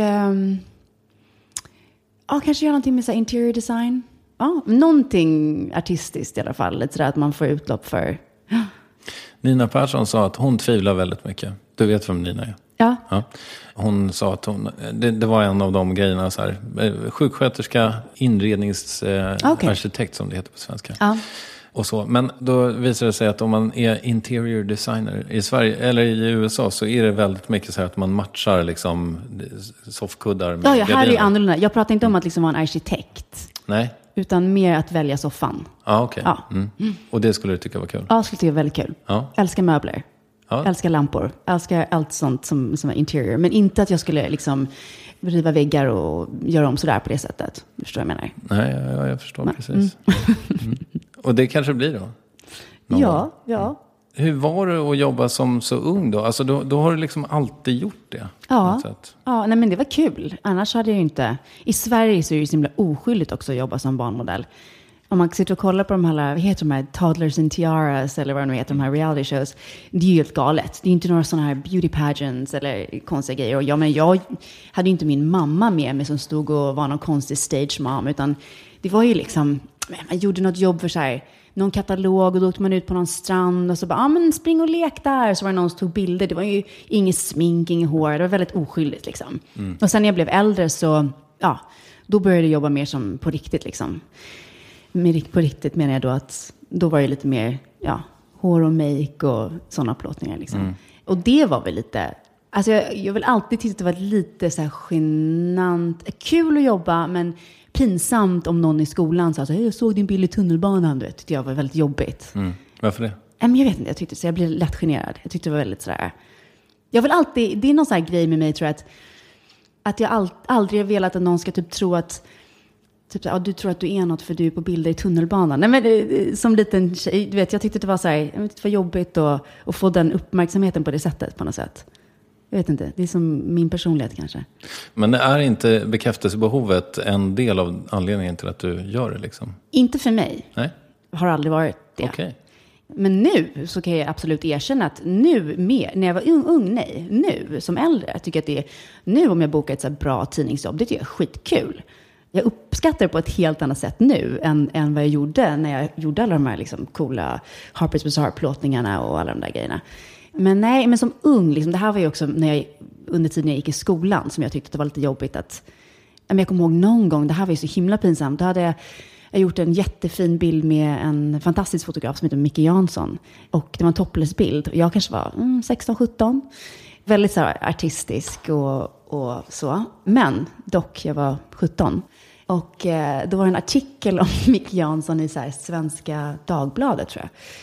kanske göra någonting med så här interior design. Ja, någonting artistiskt i alla fall. Lite sådär att man får utlopp för. Nina Persson sa att hon tvivlar väldigt mycket. Du vet vem Nina är? Ja. Hon sa att det var en av de grejerna så här. Sjuksköterska, inredningsarkitekt som det heter på svenska. Ja. Och så. Men då visar det sig att om man är interior designer i Sverige eller i USA så är det väldigt mycket så här att man matchar liksom soffkuddar med gardiner. Här är ju annorlunda. Jag pratar inte om att liksom vara en arkitekt. Nej. Utan mer att välja soffan. Okej. Ja. Mm. Och det skulle du tycka var kul? Ja, skulle tycka var väldigt kul. Ja. Älskar möbler. Ja. Älskar lampor. Älskar allt sånt som är interior. Men inte att jag skulle liksom riva väggar och göra om sådär på det sättet. Du förstår vad jag menar? Nej, jag förstår precis. Mm. Och det kanske blir då? Ja. Hur var det att jobba som så ung då? Alltså då har du liksom alltid gjort det? Ja, nej, men det var kul. Annars hade jag ju inte... I Sverige så är det så himla oskyldigt också att jobba som barnmodell. Om man sitter och kollar på de här, vad heter de här Toddlers and Tiaras eller vad de heter, de här reality shows. Det är ju helt galet. Det är inte några sådana här beauty pageants eller konstiga grejer. Och jag hade ju inte min mamma med mig som stod och var någon konstig stage mom. Utan det var ju liksom, man gjorde något jobb för så här, någon katalog och då åkte man ut på någon strand och så bara, men spring och lek där. Så var det någon som tog bilder. Det var ju inget smink, inget hår. Det var väldigt oskyldigt liksom. Mm. Och sen när jag blev äldre så, då började jag jobba mer som på riktigt liksom. På riktigt menar jag då att då var det lite mer hår och make och sådana plåtningar liksom. Mm. Och det var väl lite, alltså jag vill alltid tycka att det var lite så här genant, kul att jobba men pinsamt om någon i skolan sa så här, jag såg din bild i tunnelbanan, du vet, tyckte jag var väldigt jobbigt. Mm. Varför det? Men jag vet inte, jag tyckte så jag blev lätt generad. Jag tyckte det var väldigt sådär, jag vill alltid, det är någon sån här grej med mig tror jag att jag aldrig har velat att någon ska typ tro att typ, du tror att du är något för du är på bilder i tunnelbanan. Nej, men som liten tjej, du vet, jag tyckte det var så här, jag vet, det var jobbigt att få den uppmärksamheten på det sättet på något sätt. Jag vet inte, det är som min personlighet kanske. Men är inte bekräftelsebehovet en del av anledningen till att du gör det liksom? Inte för mig. Nej. Har aldrig varit det. Okay. Men nu så kan jag absolut erkänna att nu mer, när jag var ung, nu som äldre, jag tycker att det är, nu om jag bokar ett så här bra tidningsjobb, det tycker jag är skitkul. Jag uppskattar det på ett helt annat sätt nu än vad jag gjorde när jag gjorde alla de här liksom coola Harper's Bazaar-plåtningarna och alla de där grejerna. Men nej, men som ung, liksom, det här var ju också under tiden jag gick i skolan som jag tyckte det var lite jobbigt att... Jag kommer ihåg någon gång, det här var ju så himla pinsamt, då hade jag gjort en jättefin bild med en fantastisk fotograf som heter Micke Jansson. Och det var en topless-bild. Jag kanske var 16-17. Väldigt så här artistisk och så. Men dock, jag var 17. Och då var det en artikel om Micke Jansson i så här Svenska Dagbladet tror jag.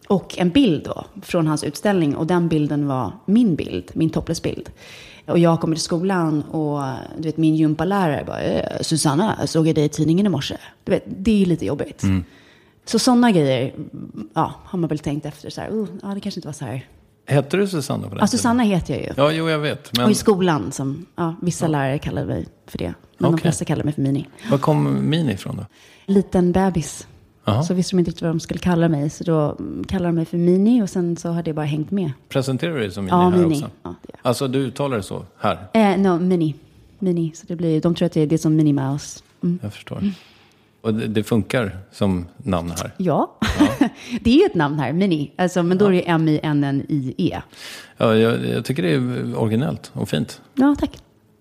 Och en bild då från hans utställning. Och den bilden var min bild, min topless-bild. Och jag kommer till skolan och du vet, min gympalärare bara, Susanna, jag såg dig i tidningen i morse. Du vet, det är lite jobbigt. Så sådana grejer, ja, har man väl tänkt efter så här, ja, det kanske inte var så här. Heter du Susanna på den Ja, Susanna heter jag ju. Ja, jo, jag vet. Men... Och i skolan, som, ja, vissa lärare kallade mig för det. Men de flesta kallade mig för Mini. Var kom Mini ifrån då? Liten bebis. Aha. Så visste de inte riktigt vad de skulle kalla mig. Så då kallade de mig för Mini och sen så hade jag bara hängt med. Presenterar du dig som Mini här Mini. också? Ja, det är. Alltså du uttalar det så här? No, Mini. Så det blir, de tror att det är som Minnie Mouse. Jag förstår. Och det funkar som namn här? Ja. Det är ju ett namn här, Mini. Alltså, men då är det M-I-N-N-I-E. Ja, jag tycker det är originellt och fint. Ja, tack.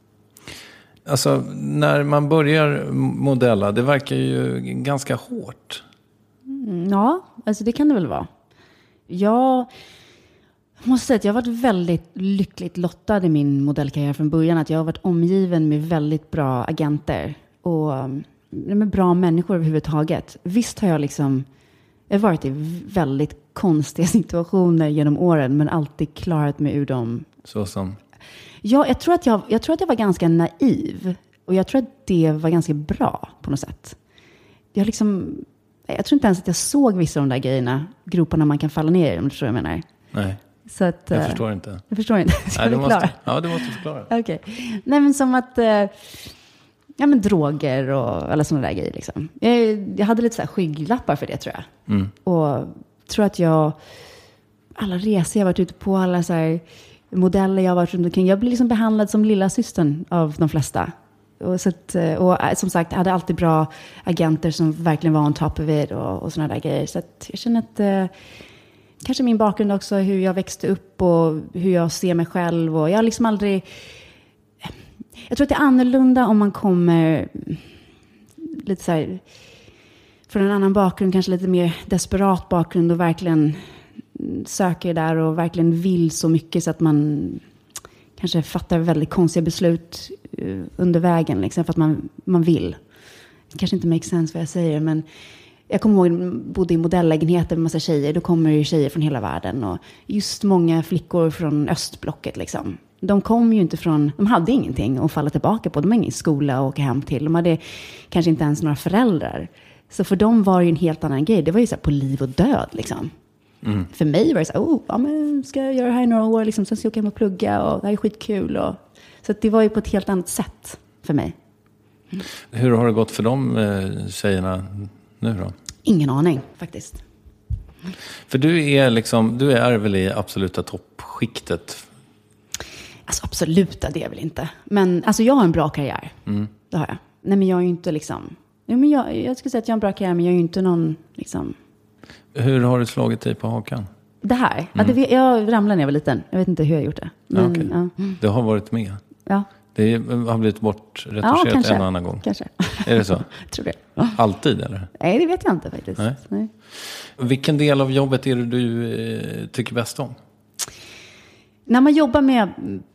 Alltså, när man börjar modella, det verkar ju ganska hårt. Ja, alltså det kan det väl vara. Jag måste säga att jag har varit väldigt lyckligt lottad i min modellkarriär från början. Att jag har varit omgiven med väldigt bra agenter och med bra människor överhuvudtaget. Visst har jag varit i väldigt konstiga situationer genom åren, men alltid klarat mig ur dem. Så som? Ja, jag tror att jag var ganska naiv. Och jag tror att det var ganska bra på något sätt. Jag tror inte ens att jag såg vissa av de där grejerna. Groparna man kan falla ner i, om du tror jag menar. Nej, så att, jag förstår inte. Jag förstår inte. Nej, du måste förklara. Okej. Nej, men som att... Ja, men droger och alla sådana där grejer liksom. Jag hade lite så här skygglappar för det, tror jag. Och tror att alla resor jag varit ute på, alla så här modeller jag varit runt omkring. Jag blev liksom behandlad som lilla systern av de flesta. Och som sagt, jag hade alltid bra agenter som verkligen var on top of it och sådana där grejer. Så att jag känner att kanske min bakgrund också, hur jag växte upp och hur jag ser mig själv. Och jag har liksom aldrig... Jag tror att det är annorlunda om man kommer lite så här från en annan bakgrund, kanske lite mer desperat bakgrund och verkligen söker där och verkligen vill så mycket så att man kanske fattar väldigt konstiga beslut under vägen liksom, för att man vill. Det kanske inte makes sense vad jag säger, men jag kommer ihåg, bodde i modelllägenheter med massa tjejer. Då kommer det ju tjejer från hela världen och just många flickor från östblocket liksom. De kom ju inte de hade ingenting att falla tillbaka på. De hade ingen skola att åka hem till. De hade kanske inte ens några föräldrar. Så för dem var det ju en helt annan grej. Det var ju så här på liv och död liksom. För mig var det så här, men ska jag göra det här i några år liksom, sen ska jag åka hem och plugga och det här är skitkul. Så att det var ju på ett helt annat sätt för mig. Hur har det gått för de tjejerna nu då? Ingen aning faktiskt. För du är väl i absoluta toppskiktet? Alltså absoluta, det är väl inte. Men alltså jag har en bra karriär. Det har jag. Nej, men jag är ju inte liksom... Ja, men jag skulle säga att jag har en bra karriär, men jag är ju inte någon liksom... Hur har du slagit dig på hakan? Det här? Ja, jag ramlade när jag var liten. Jag vet inte hur jag gjort det. Men, okay. Det har varit med? Ja. Det har blivit bortretuscherat en annan gång? Kanske. Är det så? Tror det. Alltid, eller? Nej, det vet jag inte faktiskt. Nej. Vilken del av jobbet är det du tycker bäst om? När man jobbar med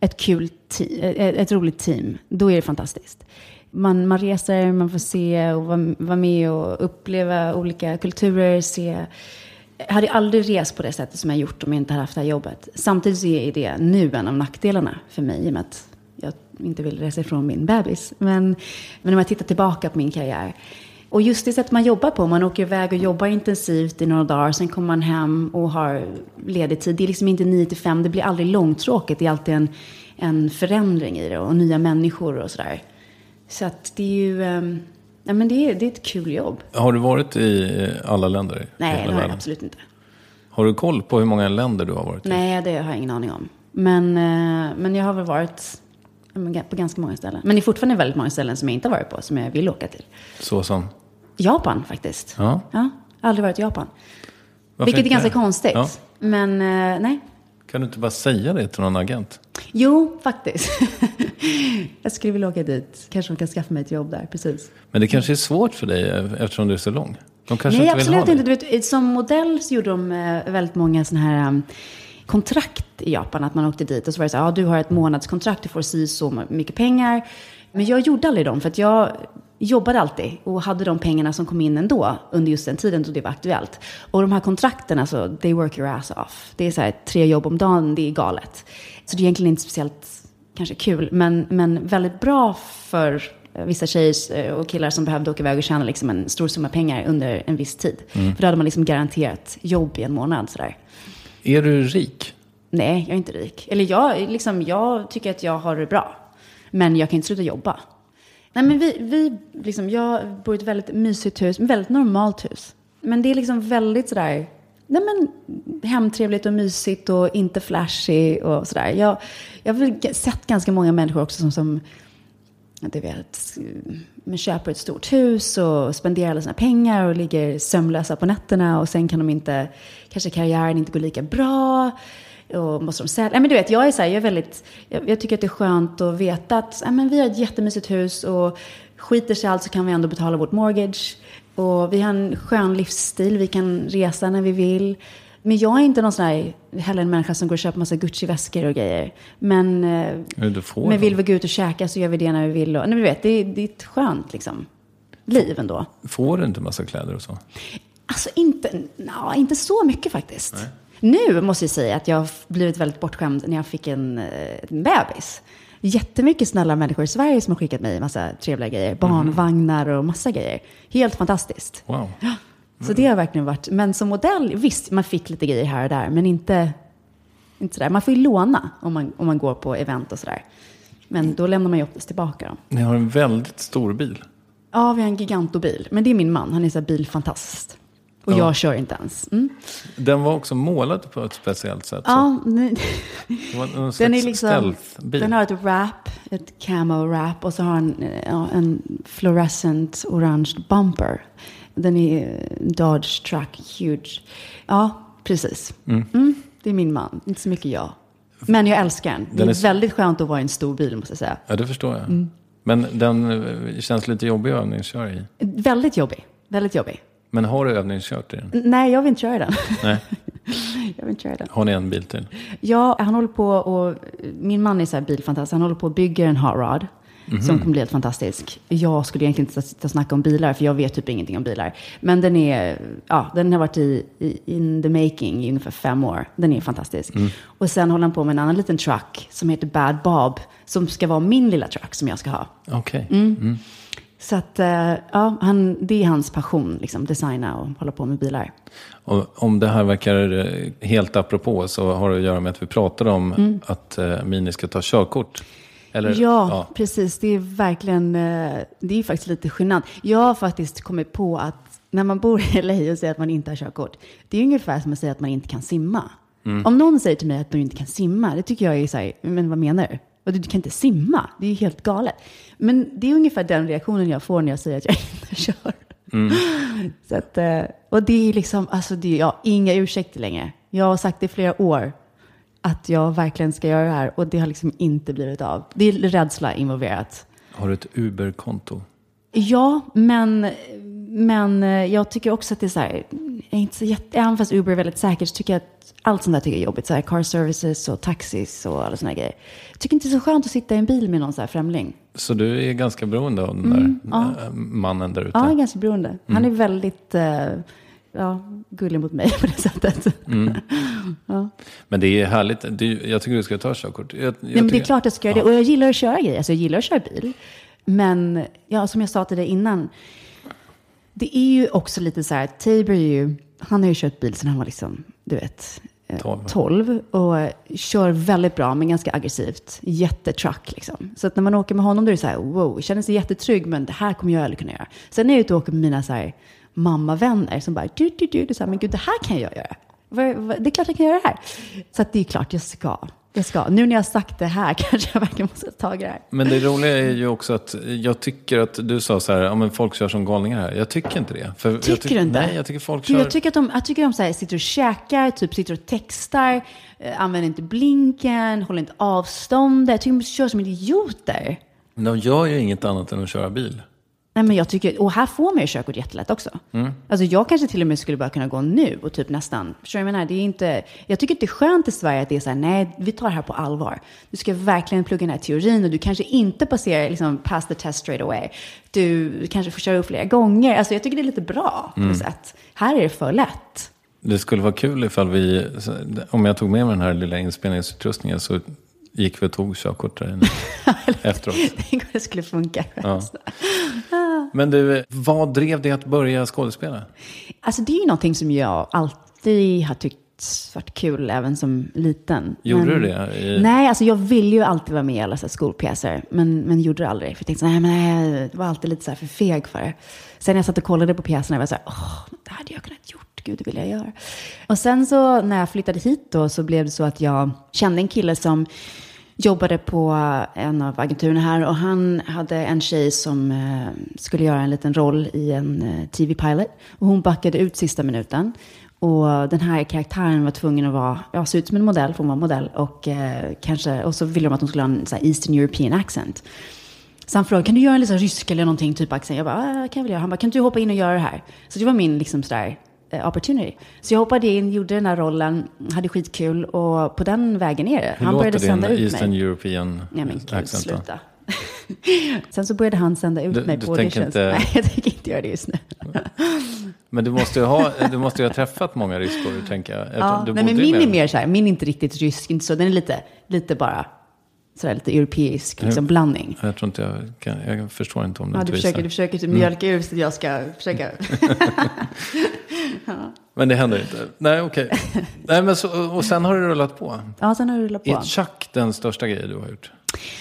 ett roligt team, då är det fantastiskt. Man reser, man får se och vara med och uppleva olika kulturer. Jag hade aldrig rest på det sättet som jag gjort om jag inte hade haft det här jobbet. Samtidigt så är det nu en av nackdelarna för mig, i och med att jag inte vill resa ifrån min bebis. Men när man tittar tillbaka på min karriär. Och just det sätt man jobbar på, man åker iväg och jobbar intensivt i några dagar. Sen kommer man hem och har ledig tid. Det är liksom inte 9-5, det blir aldrig långtråkigt. Det är alltid en förändring i det och nya människor och sådär. Så att det är ju... men det är ett kul jobb. Har du varit i alla länder? Nej, det har jag absolut inte. Har du koll på hur många länder du har varit i? Nej, det har jag ingen aning om. Men jag har väl varit på ganska många ställen. Men det är fortfarande väldigt många ställen som jag inte har varit på, som jag vill åka till. Så som? Japan faktiskt. Ja. Aldrig varit i Japan. Varför Vilket är ganska det? konstigt. Ja. Men nej. Kan du inte bara säga det till någon agent? Jo, faktiskt. Jag skulle vilja åka dit. Kanske de kan skaffa mig ett jobb där, precis. Men det kanske är svårt för dig eftersom du är så lång. De kanske Nej, inte vill ha absolut dig. inte. Du vet, som modell så gjorde de väldigt många såna här kontrakt i Japan. Att man åkte dit och så var det så här, du har ett månadskontrakt, du får så mycket pengar. Men jag gjorde aldrig dem, för att jobbade alltid och hade de pengarna som kom in ändå under just den tiden då det var aktuellt. Och de här kontrakten, alltså, they work your ass off. Det är så här 3 jobb om dagen, det är galet. Så det är egentligen inte speciellt kanske kul, men väldigt bra för vissa tjejer och killar som behövde åka iväg och tjäna liksom en stor summa pengar under en viss tid. För då hade man liksom garanterat jobb i en månad. Sådär. Är du rik? Nej, jag är inte rik. Eller jag tycker att jag har det bra. Men jag kan inte sluta jobba. Nej, men jag bor i ett väldigt mysigt hus, väldigt normalt hus. Men det är liksom väldigt sådär, nej men hemtrevligt och mysigt och inte flashy och sådär. Jag har väl sett ganska många människor också som du vet, man köper ett stort hus och spenderar alla sina pengar och ligger sömnlösa på nätterna och sen kan de inte, kanske karriären inte går lika bra och måste de sälja. Men du vet, jag är så här, jag tycker att det är skönt att veta att men vi har ett jättemysigt hus och skiter sig allt så kan vi ändå betala vårt mortgage och vi har en skön livsstil, vi kan resa när vi vill. Men jag är inte någon sån här heller en människa som går och köper massa Gucci-väskor och grejer. Men vill vi gå ut och käka så gör vi det när vi vill. Och, nej, men vet, det är ett skönt liksom, liv ändå. Får du inte massa kläder och så? Alltså inte så mycket faktiskt. Nej. Nu måste jag säga att jag har blivit väldigt bortskämd när jag fick en bebis. Jättemycket snälla människor i Sverige som har skickat mig massa trevliga grejer. Barnvagnar och massa grejer. Helt fantastiskt. Wow. Så det har verkligen varit. Men som modell, visst, man fick lite grejer här och där. Men inte sådär. Man får ju låna om man går på event och sådär. Men då lämnar man ju oftast tillbaka dem. Ni har en väldigt stor bil. Ja, vi har en gigantobil. Men det är min man, han är så här bilfantast. Och jag kör inte ens. Den var också målad på ett speciellt sätt. Ja, den är liksom, den har ett wrap, ett camo wrap. Och så har en fluorescent orange bumper. Den är Dodge Truck, huge. Ja, precis. Det är min man, inte så mycket jag. Men jag älskar den. Det är väldigt skönt att vara i en stor bil, måste jag säga. Ja, det förstår jag. Men den känns lite jobbig att övningsköra i. Väldigt jobbig, väldigt jobbig. Men har du övningskört i den? Nej, jag vill inte köra den. Nej. Jag vill inte köra den. Har ni en bil till? Ja, han håller på och min man är så här bilfantast. Han håller på och bygger en hot rod. Som kommer bli helt fantastisk. Jag skulle egentligen inte snacka om bilar, för jag vet typ ingenting om bilar. Men den har varit in the making i ungefär 5 år. Den är fantastisk. Och sen håller han på med en annan liten truck som heter Bad Bob. Som ska vara min lilla truck som jag ska ha. Okej. Så att, det är hans passion, liksom, designa och hålla på med bilar. Och om det här verkar helt apropå så har det att göra med att vi pratade om att Mini ska ta körkort. Eller, ja, precis. Det är verkligen, det är faktiskt lite genant. Jag har faktiskt kommit på att när man bor i LA och säger att man inte har körkort, det är ungefär som att säga att man inte kan simma. Om någon säger till mig att du inte kan simma, det tycker jag är så här, men vad menar du? Och du kan inte simma, det är ju helt galet. Men det är ungefär den reaktionen jag får när jag säger att jag inte kör. Så att, och det är liksom, alltså det är inga ursäkter längre. Jag har sagt det i flera år att jag verkligen ska göra det här. Och det har liksom inte blivit av. Det är rädsla involverat. Har du ett Uber-konto? Ja, men jag tycker också att det är så här, även fast Uber är väldigt säkert så tycker jag att allt sånt där tycker jag är jobbigt. Så här, car services och taxis och alla såna grejer. Jag tycker inte det är så skönt att sitta i en bil med någon så här främling. Så du är ganska beroende av den där mannen där ute? Ja, jag är ganska beroende. Han är väldigt gullig mot mig på det sättet. Ja. Men det är härligt. Jag tycker du ska ta körkort. Men det är klart jag ska göra det. Och jag gillar att köra grejer. Alltså jag gillar att köra bil. Men som jag sa till dig innan. Det är ju också lite så här. Tabor han har ju kört bil sedan han var liksom, du vet, 12. Och kör väldigt bra men ganska aggressivt. Jättetruck liksom. Så att när man åker med honom då är det så här, wow, känner sig jättetrygg. Men det här kommer jag aldrig kunna göra. Sen är jag ute och åker med mina så här mammavänner som bara, du så här, men gud, det här kan jag göra. Det är klart jag kan göra det här. Så att det är klart jag ska. Nu när jag har sagt det här kanske jag verkligen måste ta det här. Men det roliga är ju också att jag tycker att du sa så här, ja men folk kör som galningar här. Jag tycker inte det. Tycker du inte? Nej, jag tycker folk kör... Jag tycker de så här, sitter och käkar, typ sitter och textar, använder inte blinken, håller inte avstånd. Jag tycker de kör som idioter. Men de gör ju inget annat än att köra bil. Nej, men jag tycker, och här får man ju körkort jättelätt också. Alltså jag kanske till och med skulle bara kunna gå nu och typ nästan. Förstår du vad jag menar? Det är inte, jag tycker att det är skönt i Sverige att det är så här, nej, vi tar det här på allvar. Du ska verkligen plugga den här teorin och du kanske inte passerar liksom pass the test straight away. Du kanske får köra upp flera gånger. Alltså jag tycker det är lite bra på något sätt. Här är det för lätt. Det skulle vara kul ifall om jag tog med mig den här lilla inspelningsutrustningen så gick vi och tog körkort där inne efteråt. Det skulle funka. Ja. Men du, vad drev dig att börja skådespela? Alltså det är ju någonting som jag alltid har tyckt varit kul även som liten. Gjorde du det? Nej, alltså jag ville ju alltid vara med i alla så här skolpjäser. Men gjorde det aldrig. För jag tänkte nej, det var alltid lite så här för feg för det. Sen när jag satt och kollade på pjäserna var jag så här, det hade jag kunnat gjort. Gud, det vill jag göra. Och sen så när jag flyttade hit då så blev det så att jag kände en kille som jobbade på en av agenturerna här. Och han hade en tjej som skulle göra en liten roll i en TV-pilot. Och hon backade ut sista minuten. Och den här karaktären var tvungen att se ut som en modell, för hon var modell. Och så ville de att hon skulle ha en så här Eastern European accent. Så han frågade, kan du göra en lite rysk eller någonting typ accent? Jag bara, kan jag väl göra. Han bara, kan du hoppa in och göra det här? Så det var min liksom sådär opportunity. Så jag hoppade in, gjorde den här rollen, hade skitkul och på den vägen är det. Hur han började sända ut mig. Eastern European accent? Sluta. Sen så började han sända ut mig på auditions. Nej, jag tänker inte göra det just nu. Men du måste ju ha träffat många ryskor, tänker jag. Ja, men min är mer så här, min är inte riktigt rysk, inte så. Den är lite bara sådär lite europeisk liksom, blandning. Jag tror inte jag förstår inte om det. Du försöker typ mjölka ur så att jag ska försöka. Ja. Men det händer inte. Nej, okej. Nej, men och sen har du rullat på. Ja, sen har du rullat på. Är Chuck den största grejen du har gjort?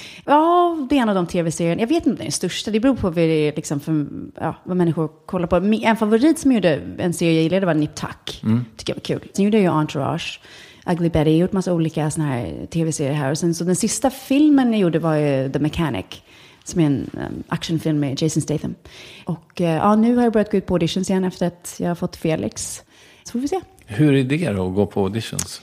Ja, det är en av de tv-serierna. Jag vet inte om det är den största. Det beror på vad, det är, liksom vad människor kollar på. En favorit som gjorde en serie jag gillade var Nip Tuck. Tycker jag var kul. Sen gjorde jag ju Entourage. Ugly Betty. Jag har gjort massa olika såna här tv-serier här. Och sen så den sista filmen jag gjorde var ju The Mechanic. Som är en actionfilm med Jason Statham. Och nu har jag börjat gå ut på auditions igen efter att jag har fått Felix. Så får vi se. Hur är det då att gå på auditions?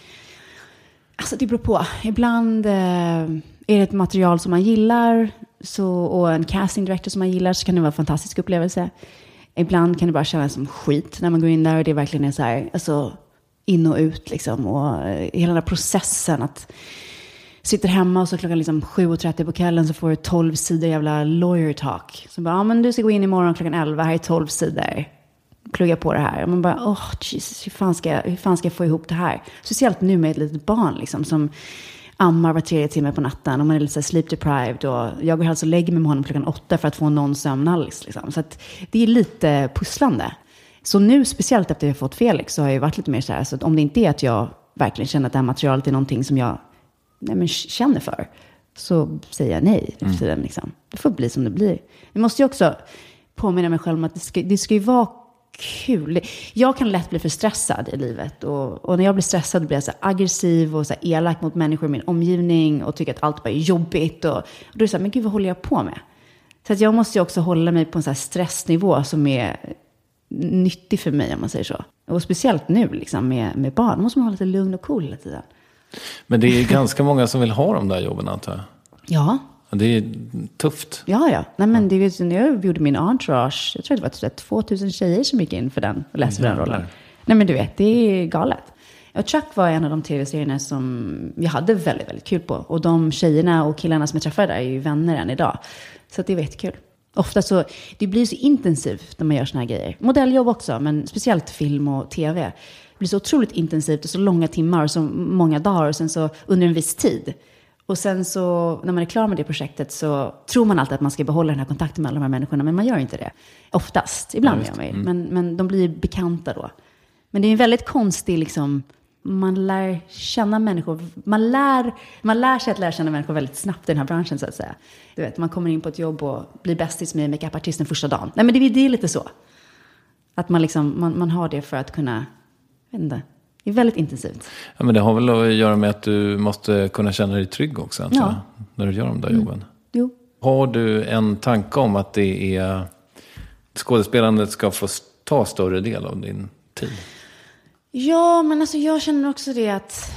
Alltså det beror på. Ibland är det ett material som man gillar och en casting director som man gillar, så kan det vara en fantastisk upplevelse. Ibland kan det bara kännas som skit när man går in där och det verkligen är så här, alltså in och ut liksom. Och hela den här processen att sitter hemma och så klockan liksom 7:30 på kvällen så får du 12 sidor jävla lawyer talk. Så bara, men du ska gå in imorgon klockan 11, här är 12 sidor. Plugga på det här. Och man bara, Jesus, hur fan ska jag få ihop det här? Speciellt nu med ett litet barn liksom, som ammar var 3 timmar på natten och man är lite så sleep deprived och jag går alltså och lägger mig med honom klockan 8 för att få någon sömn alls liksom. Så att det är lite pusslande. Så nu, speciellt efter att jag fått Felix, så har jag varit lite mer så här, så att om det inte är att jag verkligen känner att det här materialet är någonting som jag känner för, så säger jag nej efter tiden liksom. Det får bli som det blir. Jag måste ju också påminna mig själv om att det ska ju vara kul. Jag kan lätt bli för stressad i livet. Och när jag blir stressad blir jag så aggressiv och så elak mot människor i min omgivning och tycker att allt bara är jobbigt. Och då är det så här, men gud, vad håller jag på med? Så att jag måste ju också hålla mig på en så här stressnivå som är nyttig för mig, om man säger så. Och speciellt nu liksom, med barn. Då måste man ha lite lugn och cool hela tiden. Men det är ganska många som vill ha de där jobben, antar jag. Ja. Det är tufft. Ja. Nej, men det är, när jag gjorde min Entourage, jag tror det var 2000 tjejer som gick in för den och läste den rollen. Nej, men du vet, det är galet. Och Chuck var en av de tv-serierna som jag hade väldigt, väldigt kul på. Och de tjejerna och killarna som jag träffade där är ju vänner än idag. Så det är jättekul. Ofta så, det blir så intensivt när man gör såna här grejer. Modelljobb också, men speciellt film och tv. Det blir så otroligt intensivt och så långa timmar och så många dagar och sen så under en viss tid. Och sen så, när man är klar med det projektet så tror man alltid att man ska behålla den här kontakten med alla de här människorna. Men man gör inte det. Oftast, ibland gör man ju. Men de blir bekanta då. Men det är en väldigt konstig liksom, man lär känna människor. Man lär sig att lära känna människor väldigt snabbt i den här branschen, så att säga. Du vet, man kommer in på ett jobb och blir bästis med makeupartisten första dagen. Nej, men det är lite så. Att man liksom, man har det för att kunna, jag vet inte. Det är väldigt intensivt. Ja, men det har väl att göra med att du måste kunna känna dig trygg också, när du gör de där jobben. Jo. Har du en tanke om att det är skådespelandet ska få ta större del av din tid? Ja, men alltså jag känner också det att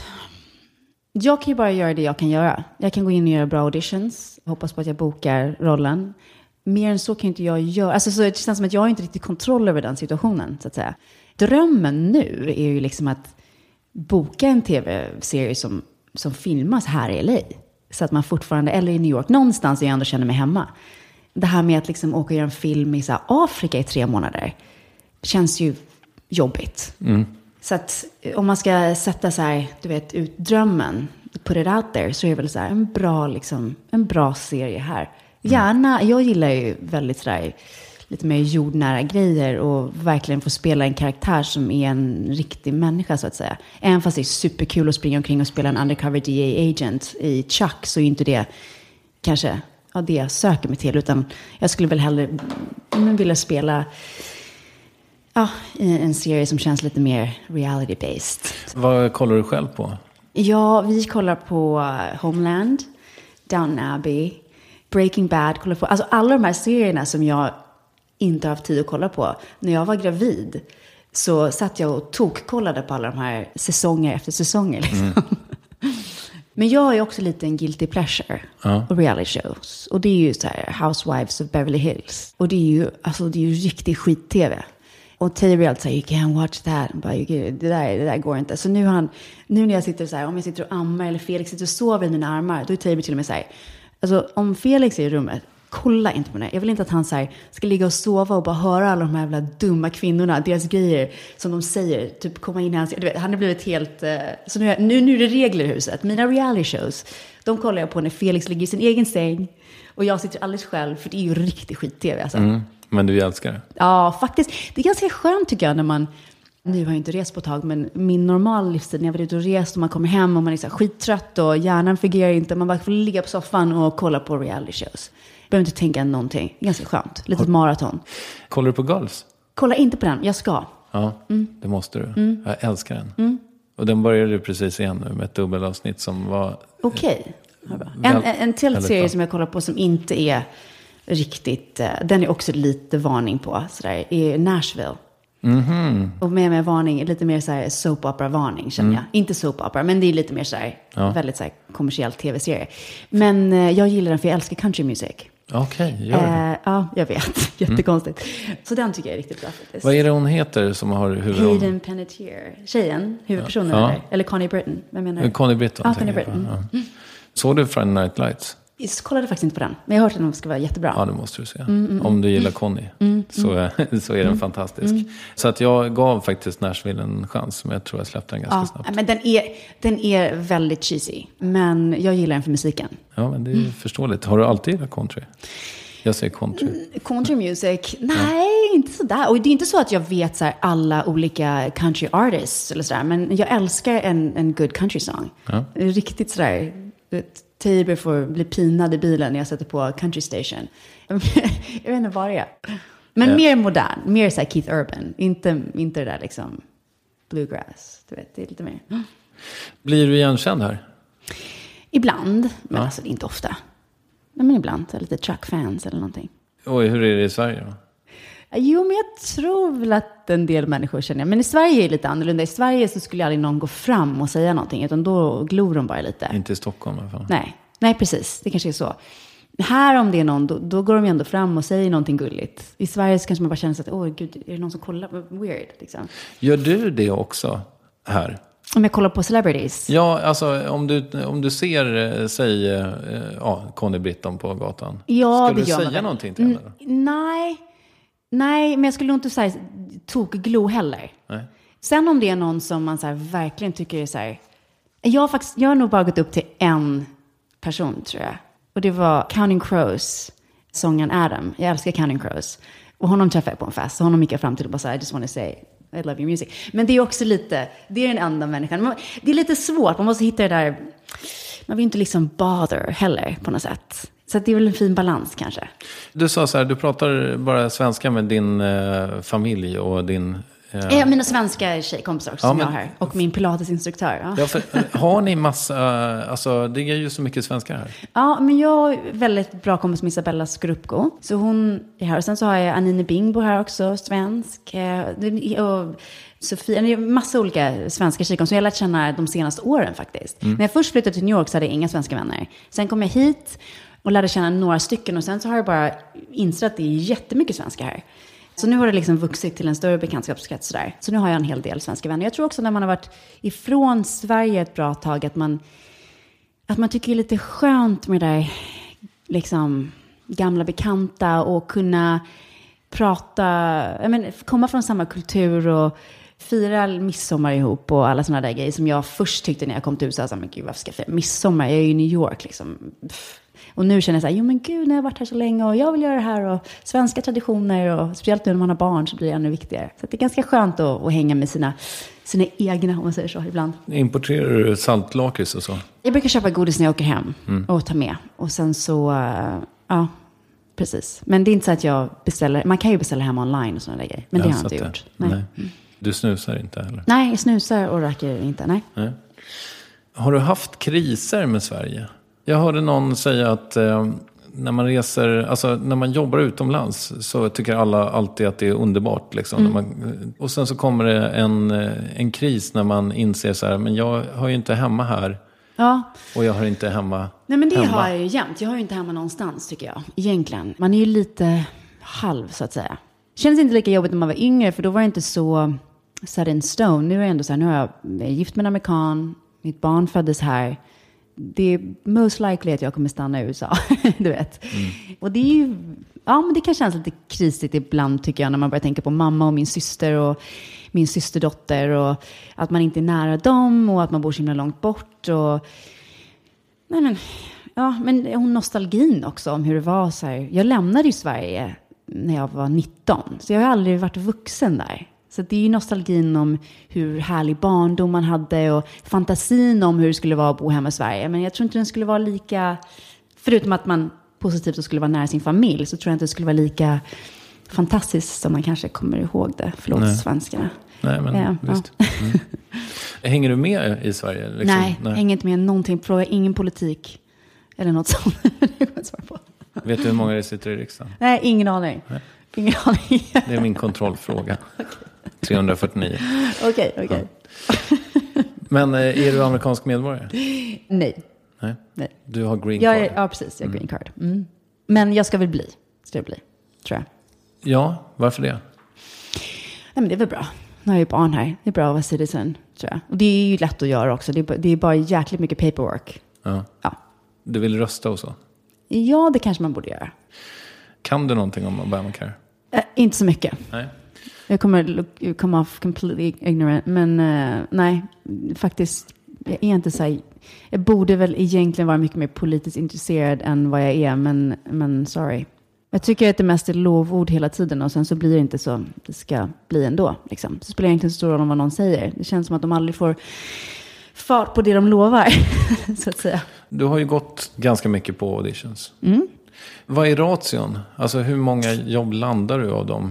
jag kan ju bara göra det jag kan göra. Jag kan gå in och göra bra auditions. Hoppas på att jag bokar rollen. mer än så kan inte jag göra. Alltså så det känns som att jag har inte riktigt kontroll över den situationen, så att säga. Drömmen nu är ju liksom att boka en tv-serie som filmas här i LA. Så att man fortfarande, eller i New York, någonstans jag ändå känner mig hemma. Det här med att liksom åka och göra en film i så här Afrika i 3 månader känns ju jobbigt. Så att om man ska sätta så här, du vet, ut drömmen, put it out there, så är det väl så här en bra serie här. Gärna, jag gillar ju väldigt så där, lite mer jordnära grejer och verkligen få spela en karaktär som är en riktig människa, så att säga. Även fast det är superkul att springa omkring och spela en undercover DA-agent i Chuck, så är inte det kanske det jag söker mig till, utan jag skulle väl hellre vilja spela i en serie som känns lite mer reality-based. Vad kollar du själv på? Ja, vi kollar på Homeland, Downton Abbey, Breaking Bad, kollar på, alltså alla de här serierna som jag inte har haft tid att kolla på. När jag var gravid så satt jag och kollade på alla de här säsonger efter säsonger liksom. Men jag är också lite en guilty pleasure och reality shows. Och det är ju så här Housewives of Beverly Hills. Och det är ju riktigt skit-tv. Och Taylor säger, you can't watch that. Bara, det där går inte. Så nu när jag sitter så här, om jag sitter och ammar eller Felix sitter och sover i mina armar, då är Taylor till och med så här, alltså om Felix är i rummet, kolla inte på det. Jag vill inte att han så här, ska ligga och sova och bara höra alla de här jävla dumma kvinnorna, deras grejer som de säger, typ komma in i hans, du vet, han har blivit helt, så nu är det regler i huset. Mina reality shows, de kollar jag på när Felix ligger i sin egen säng och jag sitter alldeles själv, för det är ju riktigt skit-tv alltså. Men du älskar det? Ja, faktiskt. Det är ganska skönt tycker jag när man, nu har jag inte rest på ett tag, men min normala livstid när jag var ute och rest och man kommer hem och man är så här skittrött och hjärnan fungerar inte, man bara får ligga på soffan och kolla på reality shows. Behöver inte tänka någonting. Ganska skönt. Litet maraton. Kollar du på Girls? Kolla inte på den. Jag ska. Ja, det måste du. Jag älskar den. Och den började du precis igen nu med ett dubbelavsnitt som var... Okej. En till serie som jag kollar på som inte är riktigt... Den är också lite varning på. Sådär, är Nashville. Och med varning, lite mer så här soap opera-varning känner jag. Inte soap opera, men det är lite mer så här, väldigt så här kommersiell tv-serie. Men jag gillar den för jag älskar country music. Okej, gör det. Ja, jag vet. Jättekonstigt. Så den tycker jag är riktigt bra faktiskt. Vad är det hon heter som har huvudrollen? Hayden Panettiere. Tjejen, huvudpersonen eller Connie Britton. Vem menar du? Connie Britton. Ja, Connie Britton. Såg du Friday Night Lights? Jag kollade faktiskt inte på den. Men jag har hört att den ska vara jättebra. Ja, det måste du se. Om du gillar Connie så är den fantastisk. Så att jag gav faktiskt Nashville en chans. Men jag tror jag släppte den ganska snabbt. Men den är väldigt cheesy. Men jag gillar den för musiken. Ja, men det är förståeligt. Har du alltid gillat country? Jag säger country. Country music? Nej, inte sådär. Och det är inte så att jag vet så här, alla olika country artists eller sådär. Men jag älskar en good country song. Ja. Riktigt sådär... Taber får bli pinad i bilen när jag sätter på country station. Jag vet inte vad det är. Men mer modern. Mer så här Keith Urban. Inte det där liksom bluegrass. Du vet, det är lite mer. Blir du igenkänd här? Ibland. Men alltså det är inte ofta. Men ibland. Lite Chuck-fans eller någonting. Oj, hur är det i Sverige då? Jo, men jag tror väl att en del människor känner. Men i Sverige är det lite annorlunda. I Sverige så skulle aldrig någon gå fram och säga någonting. Utan då glor de bara lite. Inte i Stockholm i alla fall. Nej, precis. Det kanske är så. Här om det är någon, då går de ju ändå fram och säger någonting gulligt. I Sverige så kanske man bara känner sig att, åh gud, är det någon som kollar? Weird, liksom. Gör du det också här? Om jag kollar på celebrities? Ja, alltså om du ser, säg, Connie Britton på gatan. Ja, ska du säga någonting till henne då? Nej, men jag skulle nog inte säga tokglo heller. Nej. Sen om det är någon som man så här, verkligen tycker är så här... Jag har nog bara gått upp till en person, tror jag. Och det var Counting Crows, sången Adam. Jag älskar Counting Crows. Och honom träffade jag på en fest. Så honom gick jag fram till och bara så här, I just want to say I love your music. Men det är också lite... Det är den enda människan. Det är lite svårt. Man måste hitta det där... Man vill inte liksom bother heller på något sätt. Så det är väl en fin balans kanske. Du sa så här, du pratar bara svenska med din familj och din... Mina svenska tjejkompisar också som jag har här. Och min pilatesinstruktör. Ja. Har ni massa... Alltså, det är ju så mycket svenskar här. Ja, men jag har väldigt bra kompis med Isabella Skorupko. Så hon är här. Och sen så har jag Anine Bingbo här också, svensk. Och Sofia, det är massa olika svenska tjejkompisar som jag har lärt känna de senaste åren faktiskt. När jag först flyttade till New York så hade jag inga svenska vänner. Sen kom jag hit... och lärde känna några stycken. Och sen så har jag bara insett att det är jättemycket svenska här. Så nu har det liksom vuxit till en större bekantskapskrets där. Så nu har jag en hel del svenska vänner. Jag tror också när man har varit ifrån Sverige ett bra tag att man tycker det är lite skönt med det där liksom gamla bekanta och kunna komma från samma kultur och fira midsommar ihop och alla sådana där grejer som jag först tyckte när jag kom till USA. Men gud, varför ska jag fira midsommar? Jag är ju i New York liksom. Och nu känner jag så här, jo men gud, när jag har varit här så länge och jag vill göra det här och svenska traditioner och speciellt nu när man har barn så blir det ännu viktigare. Så det är ganska skönt att hänga med sina egna, om man säger så, ibland. Importerar du saltlakrits och så? Jag brukar köpa godis när jag åker hem och ta med. Och sen så, ja, precis. Men det är inte så att jag beställer, man kan ju beställa hem online och sådana där grejer. Men det har jag inte gjort. Nej. Du snusar inte heller? Nej, jag snusar och röker inte, nej. Har du haft kriser med Sverige? Jag hörde någon säga att när man reser, alltså när man jobbar utomlands så tycker alla alltid att det är underbart liksom. Och sen så kommer det en kris när man inser så här, men jag har ju inte hemma här. Ja. Och jag har inte hemma. Nej, men det hemma. Har jag ju jämt. Jag har ju inte hemma någonstans tycker jag, egentligen. Man är ju lite halv så att säga. Känns inte lika jobbigt när man var yngre, för då var det inte så set in stone. Nu är jag ändå så här, nu har jag gift med en amerikan, mitt barn föddes här. Det är most likely att jag kommer stanna i USA, du vet. Och det är ju, ja men det kan kännas lite krisigt ibland tycker jag, när man börjar tänka på mamma och min syster och min systerdotter och att man inte är nära dem och att man bor så himla långt bort och men hon nostalgin också om hur det var så här. Jag lämnade ju Sverige när jag var 19, så jag har aldrig varit vuxen där. Så det är ju nostalgin om hur härlig barndom man hade och fantasin om hur det skulle vara att bo hemma i Sverige. Men jag tror inte den skulle vara lika, förutom att man positivt skulle vara nära sin familj, så tror jag inte det skulle vara lika fantastiskt som man kanske kommer ihåg det. Förlåt, svenskarna. Nej, men visst. Hänger du med i Sverige? Liksom? Nej, hänger inte med någonting. Fråga ingen politik eller något sånt. Det går att svara på. Vet du hur många det sitter i riksdagen? Nej, ingen aning. Nej. Ingen aning. Det är min kontrollfråga. 349. Okej. Ja. Men är du amerikansk medborgare? Nej. Du har green card? Ja, precis. Jag har green card. Men jag ska väl bli. Tror jag. Ja, varför det? Nej, men det är väl bra. Nu har jag ju barn här. Det är bra att vara citizen, tror jag. Och det är ju lätt att göra också. Det är bara jäkligt mycket paperwork. Ja. Du vill rösta och så? Ja, det kanske man borde göra. Kan du någonting om Obamacare? Inte så mycket. Nej. Jag kommer come off completely ignorant. Men nej, faktiskt. Jag är inte så här, jag borde väl egentligen vara mycket mer politiskt intresserad än vad jag är. Men sorry. Jag tycker att det mest är lovord hela tiden. Och sen så blir det inte så det ska bli ändå. Liksom. Så spelar det inte så stor roll om vad någon säger. Det känns som att de aldrig får fart på det de lovar. Så att säga. Du har ju gått ganska mycket på auditions. Vad är ration? Alltså hur många jobb landar du av dem?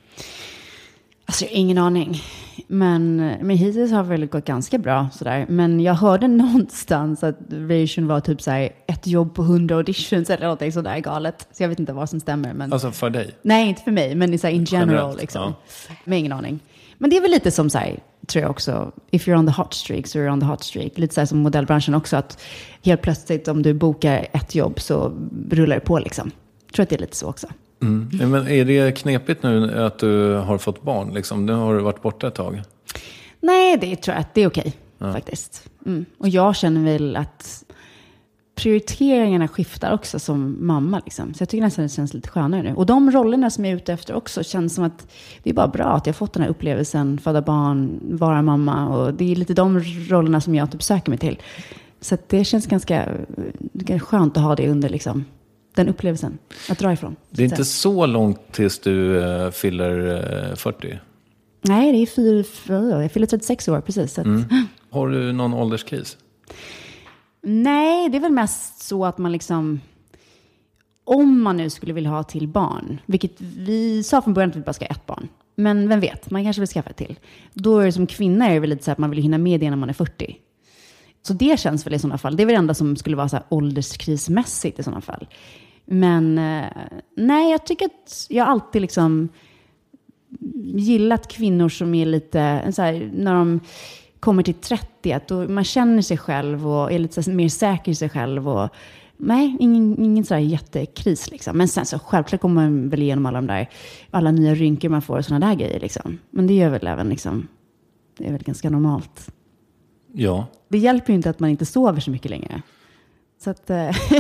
Alltså jag har ingen aning. Men hittills har det väl gått ganska bra sådär. Men jag hörde någonstans att ration var typ såhär 1 jobb på 100 auditions eller någonting sådär galet. Så jag vet inte vad som stämmer. Men... Alltså för dig? Nej, inte för mig. Men så här, in general generellt, liksom. Ja. Men ingen aning. Men det är väl lite som såhär, tror jag också. If you're on the hot streak so you're on the hot streak. Lite såhär som modellbranschen också. Att helt plötsligt om du bokar 1 jobb så rullar det på liksom. Jag tror att det är lite så också. Men är det knepigt nu att du har fått barn? Liksom? Nu har du varit borta ett tag. Nej, det tror jag att det är okej, faktiskt. Och jag känner väl att prioriteringarna skiftar också som mamma. Liksom. Så jag tycker nästan det känns lite skönare nu. Och de rollerna som jag är ute efter också känns som att det är bara bra att jag har fått den här upplevelsen. Föda barn, vara mamma. Och det är lite de rollerna som jag typ söker mig till. Så att det känns ganska skönt att ha det under liksom, den upplevelsen. Att dra ifrån. Det är inte så långt tills du fyller 40. Nej, det är jag fyller 36 år, precis. Så att... Har du någon ålderskris? Nej, det är väl mest så att man liksom... Om man nu skulle vilja ha till barn, vilket vi sa från början att vi bara ska ha 1 barn. Men vem vet, man kanske vill skaffa ett till. Då är det som kvinna är det väl lite så att man vill hinna med det när man är 40. Så det känns väl i sådana fall. Det är väl det enda som skulle vara så här ålderskrismässigt i sådana fall. Men nej, jag tycker att jag alltid liksom... gillat kvinnor som är lite så här, när de kommer till 30 att då man känner sig själv och är lite så här, mer säker i sig själv och Nej, ingen sådär jättekris liksom. Men sen så självklart kommer man väl igenom alla nya rynkor man får och sådana där grejer liksom. Men det gör väl även liksom, det är väl ganska normalt. Ja. Det hjälper ju inte att man inte sover så mycket längre. Så att...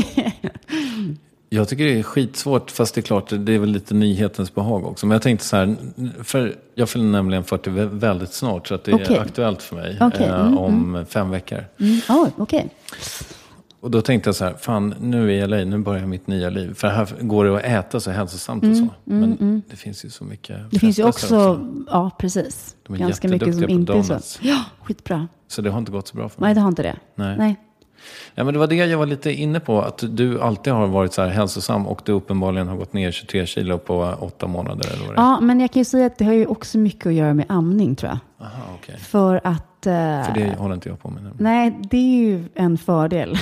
Jag tycker det är skitsvårt, fast det är klart, det är väl lite nyhetens behag också. Men jag tänkte så här, för jag fyller nämligen 40 väldigt snart, så att det är aktuellt för mig om 5 veckor. Okej. Och då tänkte jag så här, fan, nu är jag LA, nu börjar mitt nya liv. För här går det att äta så hälsosamt och så. Men det finns ju så mycket. Det finns ju också, ja precis. De är ganska mycket som inte är så. Ja, skitbra. Så det har inte gått så bra för mig. Nej, det har inte det. Nej. Ja, men det var det jag var lite inne på. Att du alltid har varit så här hälsosam och du uppenbarligen har gått ner 23 kilo på 8 månader. Eller vad det är. Ja, men jag kan ju säga att det har ju också mycket att göra med amning, tror jag. Aha, okej. För att... För det håller inte jag på med nu. Nej, det är ju en fördel.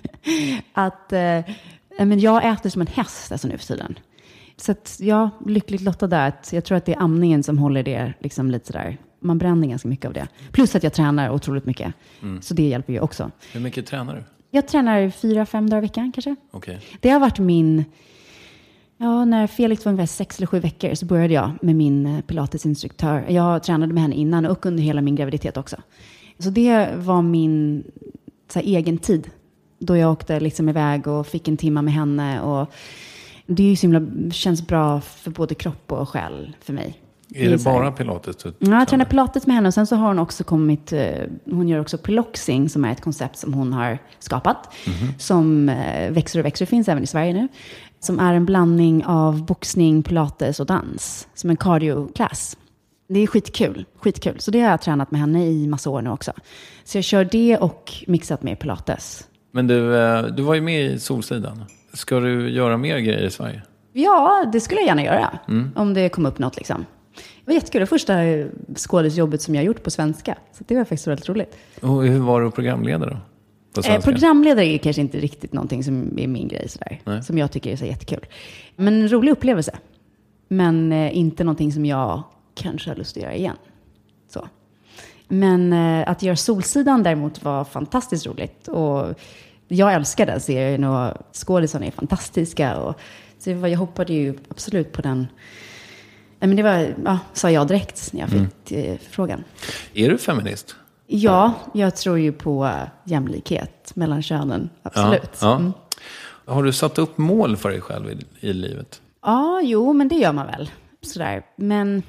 Men jag äter som en häst alltså nu för tiden. Så att jag är lyckligt lottad där. Att jag tror att det är amningen som håller det liksom lite sådär. Man bränner ganska mycket av det. Plus att jag tränar otroligt mycket. Så det hjälper ju också. Hur mycket tränar du? Jag tränar 4-5 dagar i veckan kanske. Okay. Det har varit min... Ja, när Felix var ungefär 6 eller 7 veckor så började jag med min pilatesinstruktör. Jag tränade med henne innan och under hela min graviditet också. Så det var min så här, egen tid. Då jag åkte liksom iväg och fick en timme med henne. Och det är ju känns bra för både kropp och själ för mig. Är det bara pilates? Ja, jag tränar pilates med henne. Och sen så har hon också hon gör också piloxing som är ett koncept som hon har skapat. Som växer och växer, finns även i Sverige nu. Som är en blandning av boxning, pilates och dans. Som en cardio-klass. Det är skitkul. Så det har jag tränat med henne i massa år nu också. Så jag kör det och mixat med pilates. Men du var ju med i Solsidan. Ska du göra mer grejer i Sverige? Ja, det skulle jag gärna göra. Om det kom upp något liksom. Det var jättekul. Det första skådesjobbet som jag gjort på svenska. Så det var faktiskt väldigt roligt. Och hur var du programledare då? Programledare är kanske inte riktigt någonting som är min grej sådär. Som jag tycker är så jättekul. Men en rolig upplevelse. Men inte någonting som jag kanske har lust att göra igen. Så. Men att göra Solsidan däremot var fantastiskt roligt. Och jag älskar den serien och skådisarna är fantastiska. Och, så jag hoppade ju absolut på den. Men det var, sa jag direkt när jag fick frågan. Är du feminist? Ja, jag tror ju på jämlikhet mellan könen. Absolut. Ja. Har du satt upp mål för dig själv i livet? Ja, jo, men det gör man väl. Sådär. Men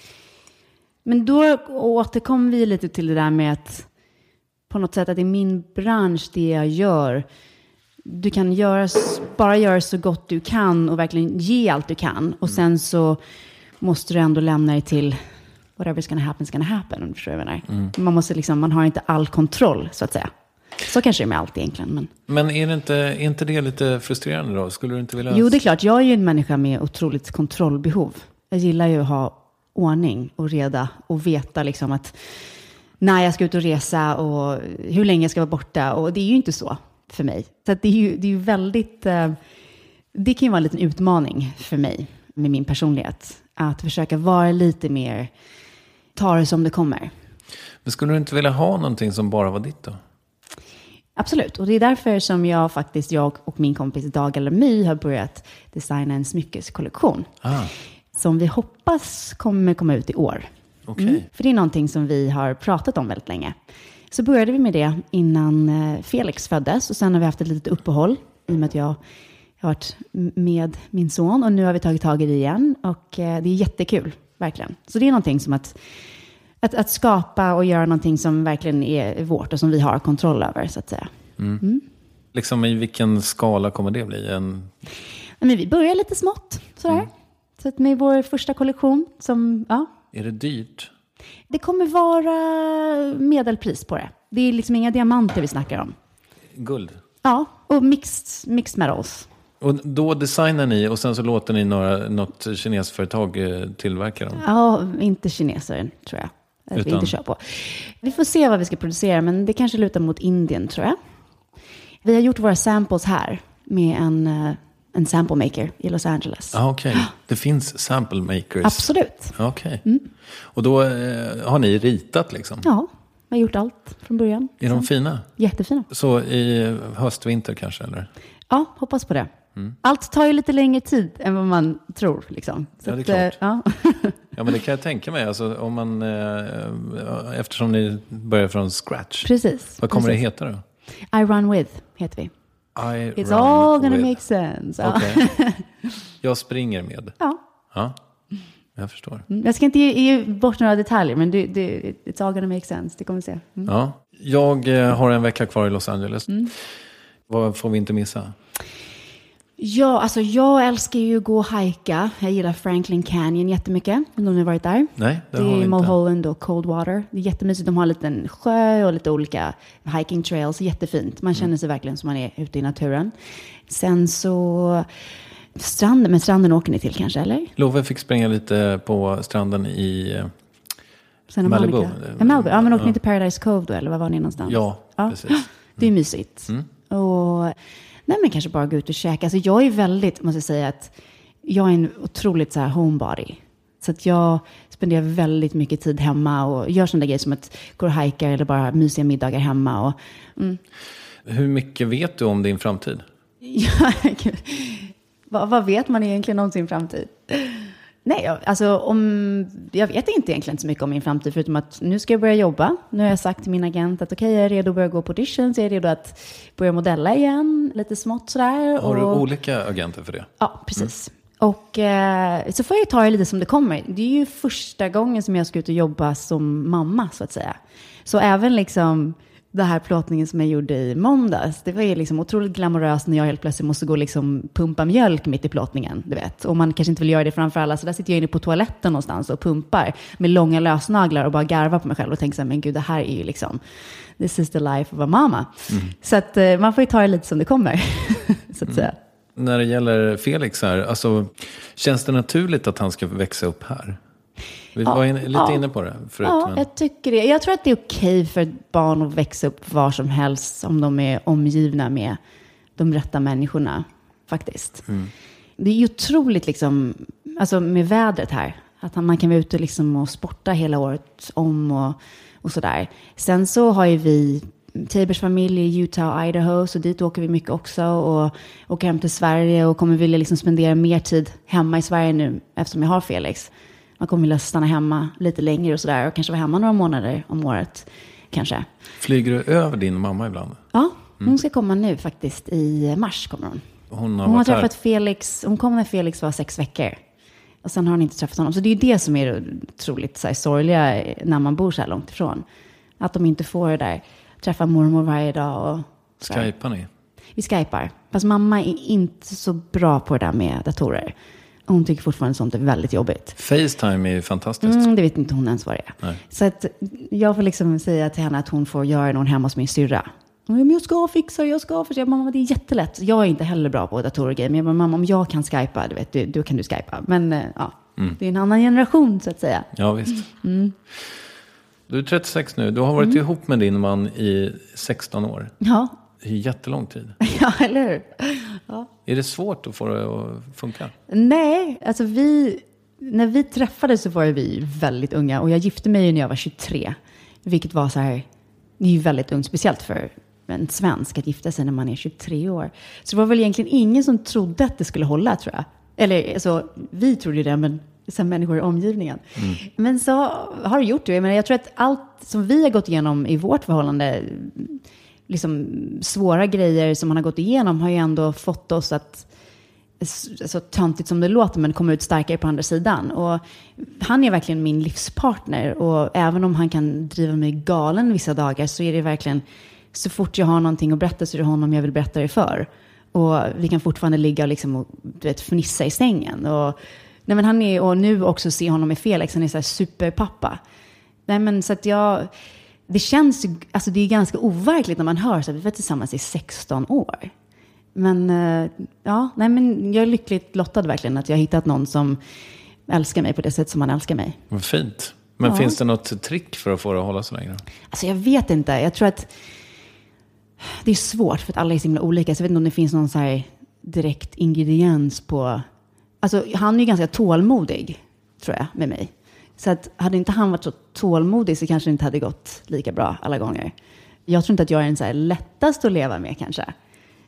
då återkommer vi lite till det där med att på något sätt att i min bransch, det jag gör, du kan bara göra så gott du kan och verkligen ge allt du kan. Och sen så måste du ändå lämna dig till whatever's gonna happen, om du förstår vad jag menar. Man har inte all kontroll, så att säga. Så kanske det är med allt egentligen. Men är inte det lite frustrerande då? Skulle du inte vilja... Jo, det är klart. Jag är ju en människa med otroligt kontrollbehov. Jag gillar ju att ha ordning och reda och veta liksom att när jag ska ut och resa och hur länge jag ska vara borta. Och det är ju inte så för mig. Så att det är ju väldigt... Det kan ju vara en liten utmaning för mig med min personlighet. Att försöka vara lite mer... Ta det som det kommer. Men skulle du inte vilja ha någonting som bara var ditt då? Absolut. Och det är därför som jag och min kompis Dag Alamy har börjat designa en smyckeskollektion. Som vi hoppas kommer komma ut i år. Okay. För det är någonting som vi har pratat om väldigt länge. Så började vi med det innan Felix föddes. Och sen har vi haft ett litet uppehåll. I och med att jag har varit med min son. Och nu har vi tagit tag i det igen. Och det är jättekul, verkligen. Så det är någonting som att skapa och göra någonting som verkligen är vårt. Och som vi har kontroll över, så att säga. Liksom i vilken skala kommer det bli? Men vi börjar lite smått, sådär. Så att med vår första kollektion som, Är det dyrt? Det kommer vara medelpris på det. Det är liksom inga diamanter vi snackar om. Guld? Ja, och mixed metals. Och då designar ni och sen så låter ni något kinesföretag tillverka dem? Ja, inte kineser tror jag. Att vi inte kör på. Vi får se vad vi ska producera, men det kanske lutar mot Indien tror jag. Vi har gjort våra samples här med en sample maker i Los Angeles. Okej. Det finns sample makers? Absolut. Okej. Och då har ni ritat liksom? Ja, vi har gjort allt från början. Är de fina? Jättefina. Så i höstvinter kanske, eller? Ja, hoppas på det. Allt tar ju lite längre tid än vad man tror. Liksom. Så ja, det är klart. Ja. Ja, men det kan jag tänka mig. Alltså, om man, eftersom ni börjar från scratch. Precis. Vad kommer det heta då? I Run With heter vi. It's all gonna make sense. Okay. Jag springer med. Ja. Jag förstår. Jag ska inte ge bort några detaljer, men it's all gonna make sense. Det kommer vi se. Ja. Jag har en vecka kvar i Los Angeles. Vad får vi inte missa? Ja, alltså jag älskar ju att gå och hajka. Jag gillar Franklin Canyon jättemycket. Om ni har varit där. Nej, det är Mulholland och Coldwater. Det är jättemysigt. De har en liten sjö och lite olika hiking trails. Jättefint. Man känner sig verkligen som man är ute i naturen. Sen så... stranden åker ni till kanske, eller? Love fick springa lite på stranden i Malibu. Ja, men åker ni till Paradise Cove då, eller var var ni någonstans? Ja, precis. Det är mysigt. Och... nej, men kanske bara gå ut och käka. Alltså jag är väldigt, måste jag säga, att jag är en otroligt så här homebody. Så att jag spenderar väldigt mycket tid hemma och gör sådana grejer som att gå och hajka eller bara mysiga middagar hemma. Och, Hur mycket vet du om din framtid? Vad vet man egentligen om sin framtid? Nej, alltså jag vet inte egentligen så mycket om min framtid, förutom att nu ska jag börja jobba. Nu har jag sagt till min agent att okej, jag är redo att börja gå på auditions. Jag är redo att börja modella igen, lite smått sådär. Har du olika agenter för det? Ja, precis. Och så får jag ta det lite som det kommer. Det är ju första gången som jag ska ut och jobba som mamma, så att säga. Så även liksom... det här plåtningen som jag gjorde i måndags, det var ju liksom otroligt glamoröst när jag helt plötsligt måste gå liksom pumpa mjölk mitt i plåtningen, du vet. Och man kanske inte vill göra det framför alla, så där sitter jag inne på toaletten någonstans och pumpar med långa lösnaglar och bara garvar på mig själv och tänker så här, men gud, det här är ju liksom, this is the life of a mama. Så att man får ju ta det lite som det kommer, så att säga. När det gäller Felix här, alltså, känns det naturligt att han ska växa upp här? Vi var lite inne på det förut. Ja, jag tycker det. Jag tror att det är okej för ett barn att växa upp var som helst om de är omgivna med de rätta människorna, faktiskt. Det är ju otroligt liksom, alltså med vädret här. Att man kan vara ute liksom och sporta hela året om och sådär. Sen så har ju vi Tabers familj i Utah och Idaho, så dit åker vi mycket också och åker hem till Sverige och kommer vilja liksom spendera mer tid hemma i Sverige nu eftersom jag har Felix. Man kommer vilja stanna hemma lite längre och sådär och kanske vara hemma några månader om året, kanske. Flyger du över din mamma ibland? Ja, hon ska komma nu faktiskt, i mars kommer hon. Hon har träffat Felix, hon kom när Felix var 6 veckor. Och sen har hon inte träffat honom. Så det är ju det som är otroligt så här, sorgliga när man bor så här långt ifrån. Att de inte får det där, träffa mormor varje dag. Och skypar ni? Vi skypar. Fast mamma är inte så bra på det där med datorer. Hon tycker fortfarande sånt är väldigt jobbigt. FaceTime är ju fantastiskt. Det vet inte hon ens vad det är. Nej. Så att jag får liksom säga till henne att hon får göra någon hemma hos min syrra. Men jag ska fixa det, jag ska försöka. Mamma, det är jättelätt. Jag är inte heller bra på datorer och grejer. Men jag bara, mamma, om jag kan skypa, du vet, då kan du skypa. Men ja, det är en annan generation så att säga. Ja, visst. Du är 36 nu. Du har varit ihop med din man i 16 år. Ja. Det är jättelång tid. Ja, eller hur? Ja. Är det svårt att få det att funka? Nej, alltså när vi träffades så var vi väldigt unga. Och jag gifte mig när jag var 23. Vilket var så här, det är ju väldigt ungt. Speciellt för en svensk att gifta sig när man är 23 år. Så det var väl egentligen ingen som trodde att det skulle hålla, tror jag. Eller alltså, vi trodde det, men sen människor i omgivningen. Men så har det gjort det. Jag tror att allt som vi har gått igenom i vårt förhållande, liksom svåra grejer som man har gått igenom, har ju ändå fått oss att, så töntigt som det låter, men komma ut starkare på andra sidan. Och han är verkligen min livspartner. Och även om han kan driva mig galen vissa dagar, så är det verkligen, så fort jag har någonting att berätta så är det honom jag vill berätta det för. Och vi kan fortfarande ligga och liksom, du vet, fnissa i sängen. Och nej, men han är, och nu också se honom med Felix, han är så här superpappa. Nej, men så att det känns, alltså det är ganska overkligt när man hör så att vi var tillsammans i 16 år. Men ja, nej, men jag är lyckligt lottad verkligen att jag har hittat någon som älskar mig på det sätt som man älskar mig. Vad fint. Men finns det något trick för att få det att hålla så länge? Alltså jag vet inte. Jag tror att det är svårt för att alla är så himla olika. Så jag vet inte om det finns någon så här direkt ingrediens på... Alltså han är ju ganska tålmodig, tror jag, med mig. Så att hade inte han varit så tålmodig så kanske det inte hade gått lika bra alla gånger. Jag tror inte att jag är den så här lättast att leva med kanske.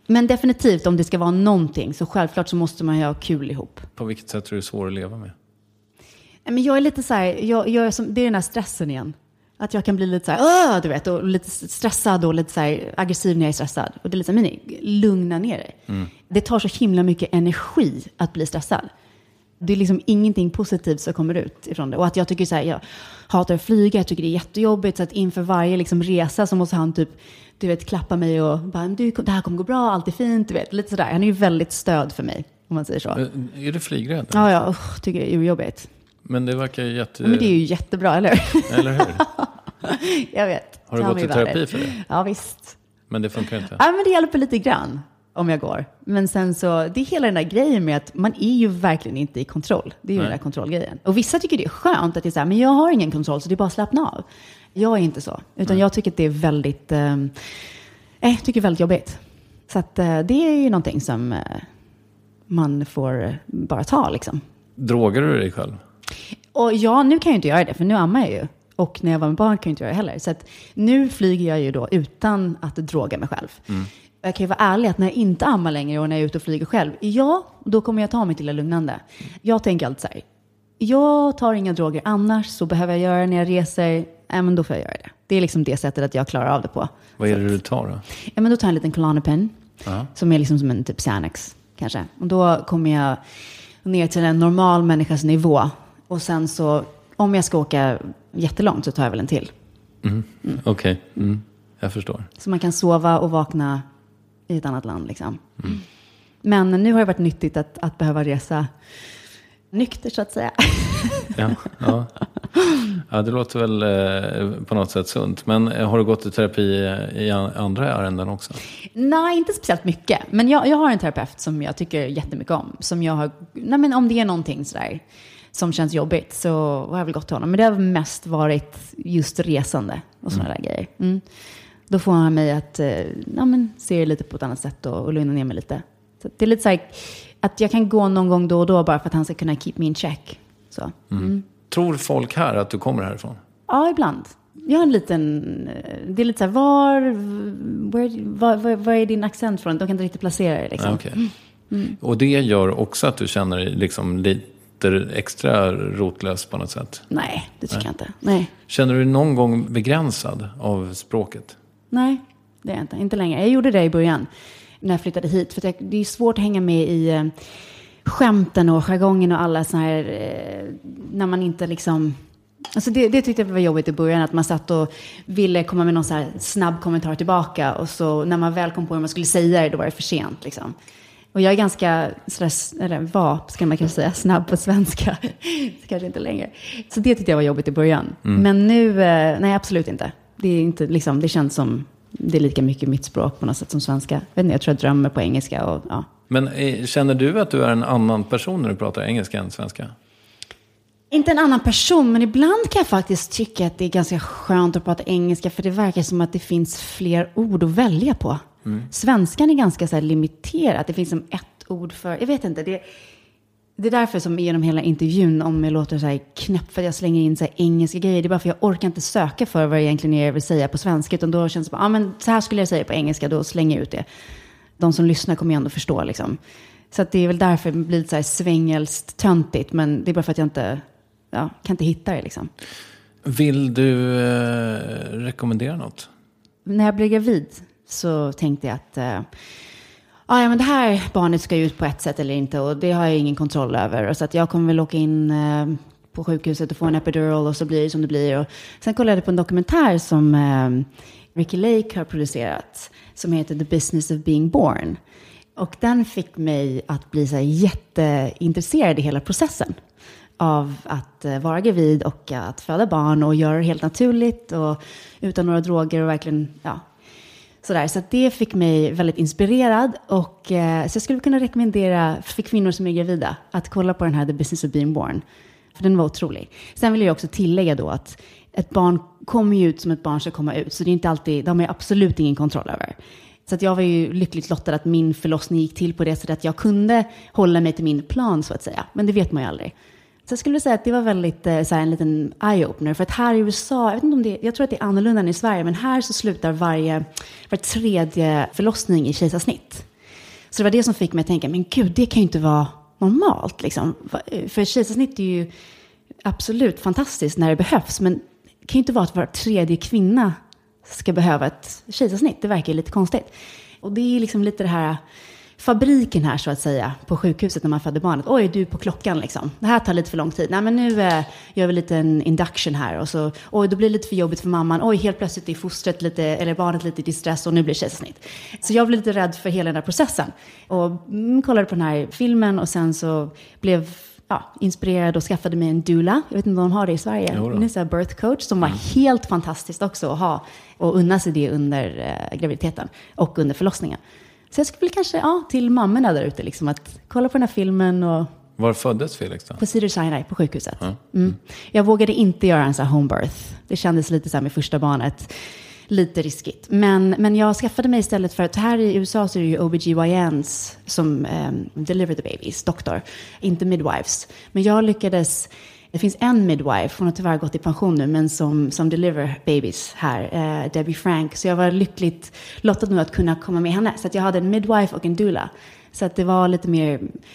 Men definitivt, om det ska vara någonting, så självklart så måste man ju ha kul ihop. På vilket sätt är det svårt att leva med? Men jag är lite så här, jag är som, det är den här stressen igen. Att jag kan bli lite så här, du vet, och lite stressad och lite så här aggressiv när jag är stressad. Och det är lite så här, lugna ner dig. Det tar så himla mycket energi att bli stressad. Det är liksom ingenting positivt som kommer ut ifrån det. Och att jag tycker så här, jag hatar att flyga, jag tycker det är jättejobbigt. Så att inför varje liksom resa så måste han typ, du vet, klappa mig och bara, det här kommer gå bra, allt är fint, du vet. Lite sådär, han är ju väldigt stöd för mig, om man säger så. Är du flygrädd? Ja, tycker det är jobbigt. Men det verkar ju men det är ju jättebra, eller hur? Eller hur? Jag vet. Har du gått i terapi för det? Ja, visst. Men det funkar inte? Ja, men det hjälper lite grann om jag går. Men sen så, det är hela den där grejen med att man är ju verkligen inte i kontroll. Det är ju den där kontrollgrejen. Och vissa tycker det är skönt att det är så här, men jag har ingen kontroll så det är bara att slappna av. Jag är inte så. Utan jag tycker att det är väldigt, jag tycker det är väldigt jobbigt. Så att det är ju någonting som man får bara ta liksom. Drogar du dig själv? Och ja, nu kan jag inte göra det, för nu ammar jag ju. Och när jag var med barn kan jag inte göra det heller. Så att nu flyger jag ju då utan att droga mig själv. Jag kan ju vara ärlig att när jag inte ammar längre och när jag är ute och flyger själv, då kommer jag ta mig till det lugnande. Jag tänker alltid så här, jag tar inga droger annars, så behöver jag göra det när jag reser, men då får jag göra det. Det är liksom det sättet att jag klarar av det på. Vad är det du tar då? Ja, men då tar jag en liten Klonopin, som är liksom som en typ Xanax kanske. Och då kommer jag ner till en normal människas nivå. Och sen så, om jag ska åka jättelångt så tar jag väl en till. Okej. Jag förstår. Så man kan sova och vakna i ett annat land liksom. Men nu har det varit nyttigt att behöva resa nykter så att säga. Ja, det låter väl på något sätt sunt. Men har du gått i terapi i andra ärenden också? Nej, inte speciellt mycket. Men jag har en terapeut som jag tycker jättemycket om. Som jag har, men om det är någonting sådär som känns jobbigt så har jag väl gått till honom. Men det har mest varit just resande och sådana där grejer. Då får han mig att se det lite på ett annat sätt och lugna ner mig lite. Så det är lite så här, att jag kan gå någon gång då och då bara för att han ska kunna keep me in check. Så. Tror folk här att du kommer härifrån? Ja, ibland. Jag har en liten... Det är lite så här, var är din accent från? De kan inte riktigt placera det liksom. Okay. Och det gör också att du känner dig liksom lite extra rotlös på något sätt? Nej, det tycker jag inte. Nej. Känner du dig någon gång begränsad av språket? Nej, det är jag inte. Inte längre. Jag gjorde det i början när jag flyttade hit. För det är svårt att hänga med i skämten och jargongen och alla såna här... när man inte liksom... Alltså det tyckte jag var jobbigt i början. Att man satt och ville komma med någon så här snabb kommentar tillbaka. Och så när man väl kom på hur man skulle säga det, då var det för sent liksom. Och jag är ganska, ska man kanske säga, snabb på svenska. Kanske inte längre. Så det tyckte jag var jobbigt i början. Men nu, nej absolut inte. Det är inte liksom, det känns som, det är lika mycket mitt språk på något sätt som svenska. Jag tror jag drömmer på engelska och ja. Men känner du att du är en annan person när du pratar engelska än svenska? Inte en annan person, men ibland kan jag faktiskt tycka att det är ganska skönt att prata engelska. För det verkar som att det finns fler ord att välja på. Svenskan är ganska så här limiterad. Det finns som ett ord för... Jag vet inte. Det är därför som genom hela intervjun, om jag låter så här knäpp för att jag slänger in så här engelska grejer. Det är bara för jag orkar inte söka för vad det egentligen är jag vill säga på svenska. Utan då känns det bara, men så här skulle jag säga på engelska. Då slänger jag ut det. De som lyssnar kommer ju ändå förstå liksom. Så att det är väl därför det blir lite så här svängelskt töntigt. Men det är bara för att jag inte... kan inte hitta det liksom. Vill du rekommendera något? När jag blev gravid så tänkte jag att men det här barnet ska ut på ett sätt eller inte, och det har jag ingen kontroll över. Och så att jag kommer väl åka in på sjukhuset och få en epidural, och så blir det som det blir. Och sen kollade jag på en dokumentär som Ricky Lake har producerat som heter The Business of Being Born. Och den fick mig att bli så här jätteintresserad i hela processen av att vara gravid och att föda barn och göra det helt naturligt och utan några droger och verkligen, sådär. Så att det fick mig väldigt inspirerad, och så jag skulle kunna rekommendera för kvinnor som är gravida att kolla på den här The Business of Being Born. För den var otrolig. Sen vill jag också tillägga då att ett barn kommer ju ut som ett barn ska komma ut, så det är inte alltid, de har jag absolut ingen kontroll över. Så att jag var ju lyckligt lottad att min förlossning gick till på det sättet att jag kunde hålla mig till min plan så att säga. Men det vet man ju aldrig. Så jag skulle säga att det var väldigt så här, en liten eye-opener. För att här i USA, jag vet inte om jag tror att det är annorlunda än i Sverige, men här så slutar var tredje förlossning i kejsarsnitt. Så det var det som fick mig att tänka, men gud, det kan ju inte vara normalt. Liksom. För kejsarsnitt är ju absolut fantastiskt när det behövs. Men det kan ju inte vara att var tredje kvinna ska behöva ett kejsarsnitt. Det verkar ju lite konstigt. Och det är liksom lite det här fabriken här så att säga på sjukhuset när man födde barnet. Oj, du är på klockan liksom. Det här tar lite för lång tid. Nej, men nu gör vi lite en induction här. Och så, oj, då blir det lite för jobbigt för mamman. Oj, helt plötsligt är fostret lite, eller barnet lite i distress och nu blir det kejsarsnitt. Så jag blev lite rädd för hela den här processen. Och kollade på den här filmen och sen så blev inspirerad och skaffade mig en doula. Jag vet inte om de har det i Sverige. En birth coach som var helt fantastiskt också att ha och unna sig det under graviditeten och under förlossningen. Så jag skulle kanske till mammorna där ute liksom, att kolla på den här filmen. Och var föddes Felix då? På Cedars-Sinai på sjukhuset. Jag vågade inte göra en sån här home birth. Det kändes lite så här med första barnet. Lite riskigt. Men jag skaffade mig istället för att här i USA så är det ju OBGYNs som deliver the babies, doktor. Inte midwives. Men jag lyckades. Det finns en midwife, hon har tyvärr gått i pension nu, men som deliver babies här, Debbie Frank. Så jag var lyckligt lottad nu att kunna komma med henne. Så att jag hade en midwife och en doula. Så att det var lite mer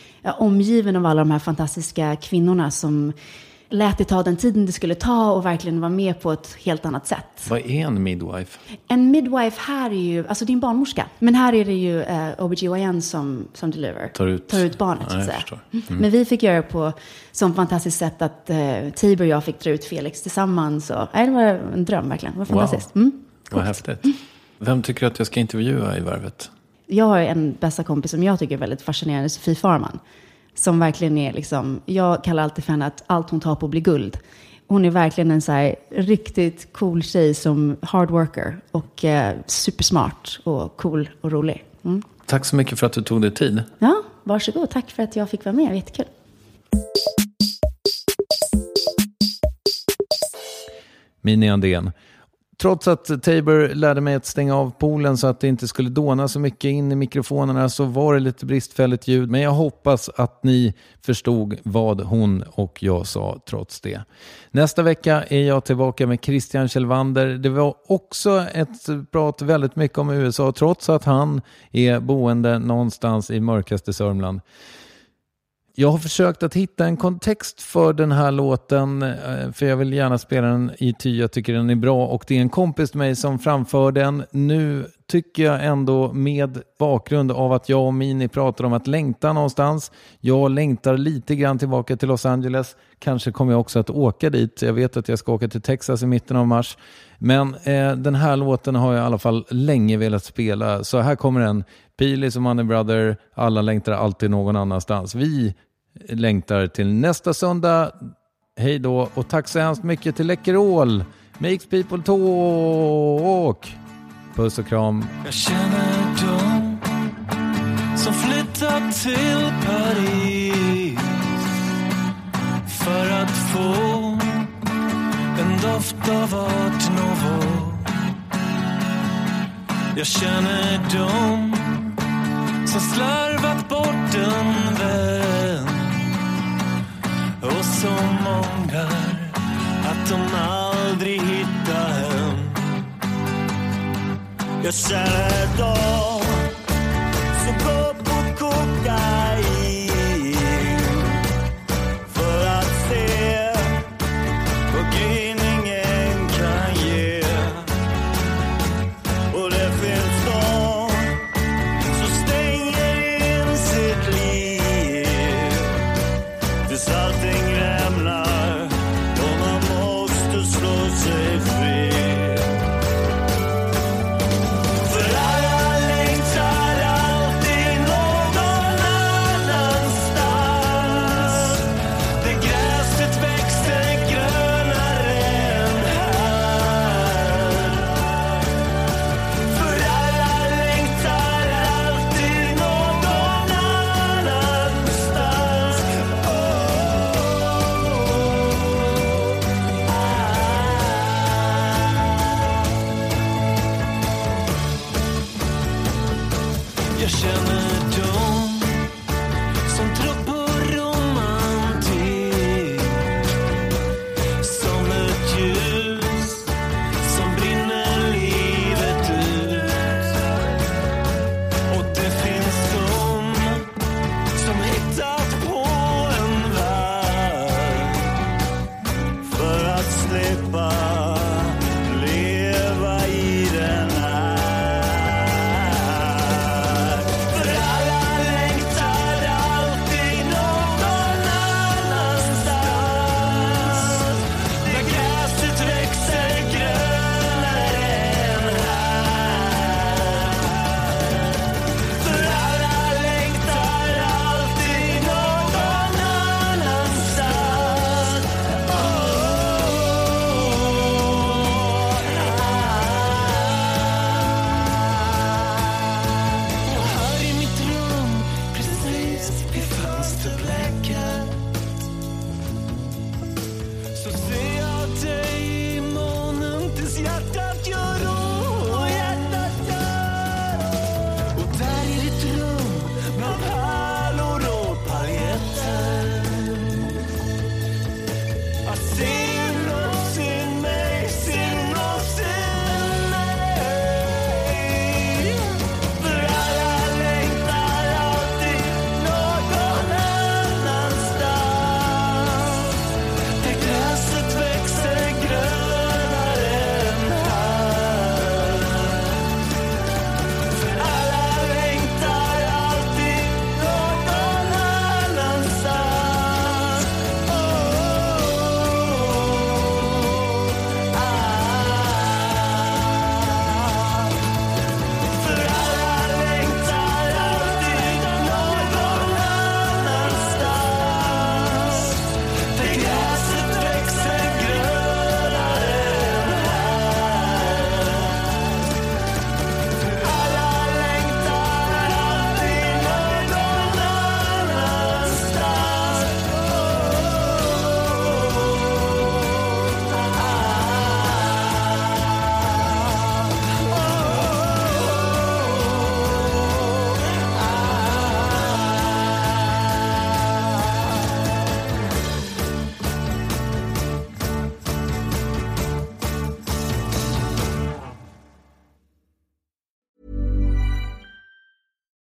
omgiven av alla de här fantastiska kvinnorna som lät det ta den tiden det skulle ta och verkligen vara med på ett helt annat sätt. Vad är en midwife? En midwife här är ju, alltså din barnmorska. Men här är det ju OBGYN som deliver. Tar ut barnet, så att säga. Men vi fick göra på som fantastiskt sätt att Tiber och jag fick dra ut Felix tillsammans. Och, det var en dröm verkligen. Det var fantastiskt. Vad häftigt. Vem tycker att jag ska intervjua i Värvet? Jag har en bästa kompis som jag tycker är väldigt fascinerande, Sofie Farman. Som verkligen är liksom, jag kallar alltid för henne att allt hon tar på blir guld. Hon är verkligen en så här riktigt cool tjej som hard worker och supersmart och cool och rolig. Tack så mycket för att du tog dig tid. Ja, varsågod. Tack för att jag fick vara med. Jättekul. Mini Andén. Trots att Tabor lärde mig att stänga av poolen så att det inte skulle dåna så mycket in i mikrofonerna så var det lite bristfälligt ljud. Men jag hoppas att ni förstod vad hon och jag sa trots det. Nästa vecka är jag tillbaka med Christian Kjellvander. Det var också ett prat väldigt mycket om USA trots att han är boende någonstans i mörkaste Sörmland. Jag har försökt att hitta en kontext för den här låten för jag vill gärna spela den i ty. Jag tycker den är bra och det är en kompis till mig som framför den. Nu tycker jag ändå med bakgrund av att jag och Mini pratar om att längta någonstans. Jag längtar lite grann tillbaka till Los Angeles. Kanske kommer jag också att åka dit. Jag vet att jag ska åka till Texas i mitten av mars. Men den här låten har jag i alla fall länge velat spela. Så här kommer den. Pilis och Money Brother. Alla längtar alltid någon annanstans. Vi längtar till nästa söndag. Hej då och tack så hemskt mycket till Läkerol. Makes people talk. Puss och kram. Jag känner dem som flyttar till Paris för att få en doft av Art Nouveau. Jag känner dem som slarvat bort en vän och som ångrar att de aldrig hittar hem. Jag känner dem som går på kokain för att se vad gryningen kan ge. Och det finns de som stänger in sitt liv tills allting rämnar och man måste slå sig fri. Jag känner dem som tror på romantik som ett ljus som brinner livet ut. Och det finns de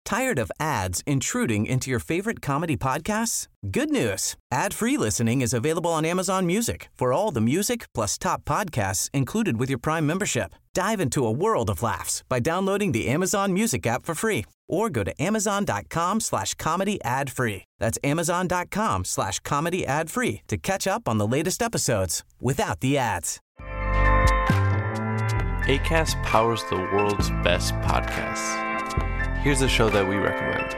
Tired of ads intruding into your favorite comedy podcasts? Good news. Ad-free listening is available on Amazon Music for all the music plus top podcasts included with your Prime membership. Dive into a world of laughs by downloading the Amazon Music app for free or go to amazon.com/comedy ad-free. That's amazon.com/comedy ad-free to catch up on the latest episodes without the ads. Acast powers the world's best podcasts. Here's a show that we recommend.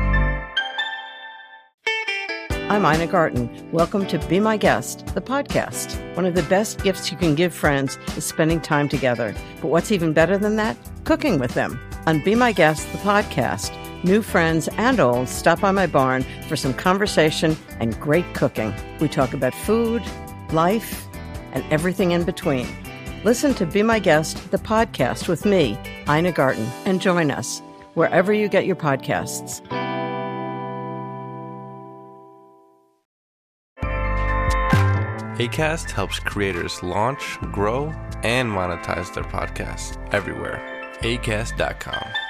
I'm Ina Garten. Welcome to Be My Guest, the podcast. One of the best gifts you can give friends is spending time together. But what's even better than that? Cooking with them. On Be My Guest, the podcast, new friends and old stop by my barn for some conversation and great cooking. We talk about food, life, and everything in between. Listen to Be My Guest, the podcast with me, Ina Garten, and join us wherever you get your podcasts. Acast helps creators launch, grow, and monetize their podcasts everywhere. Acast.com.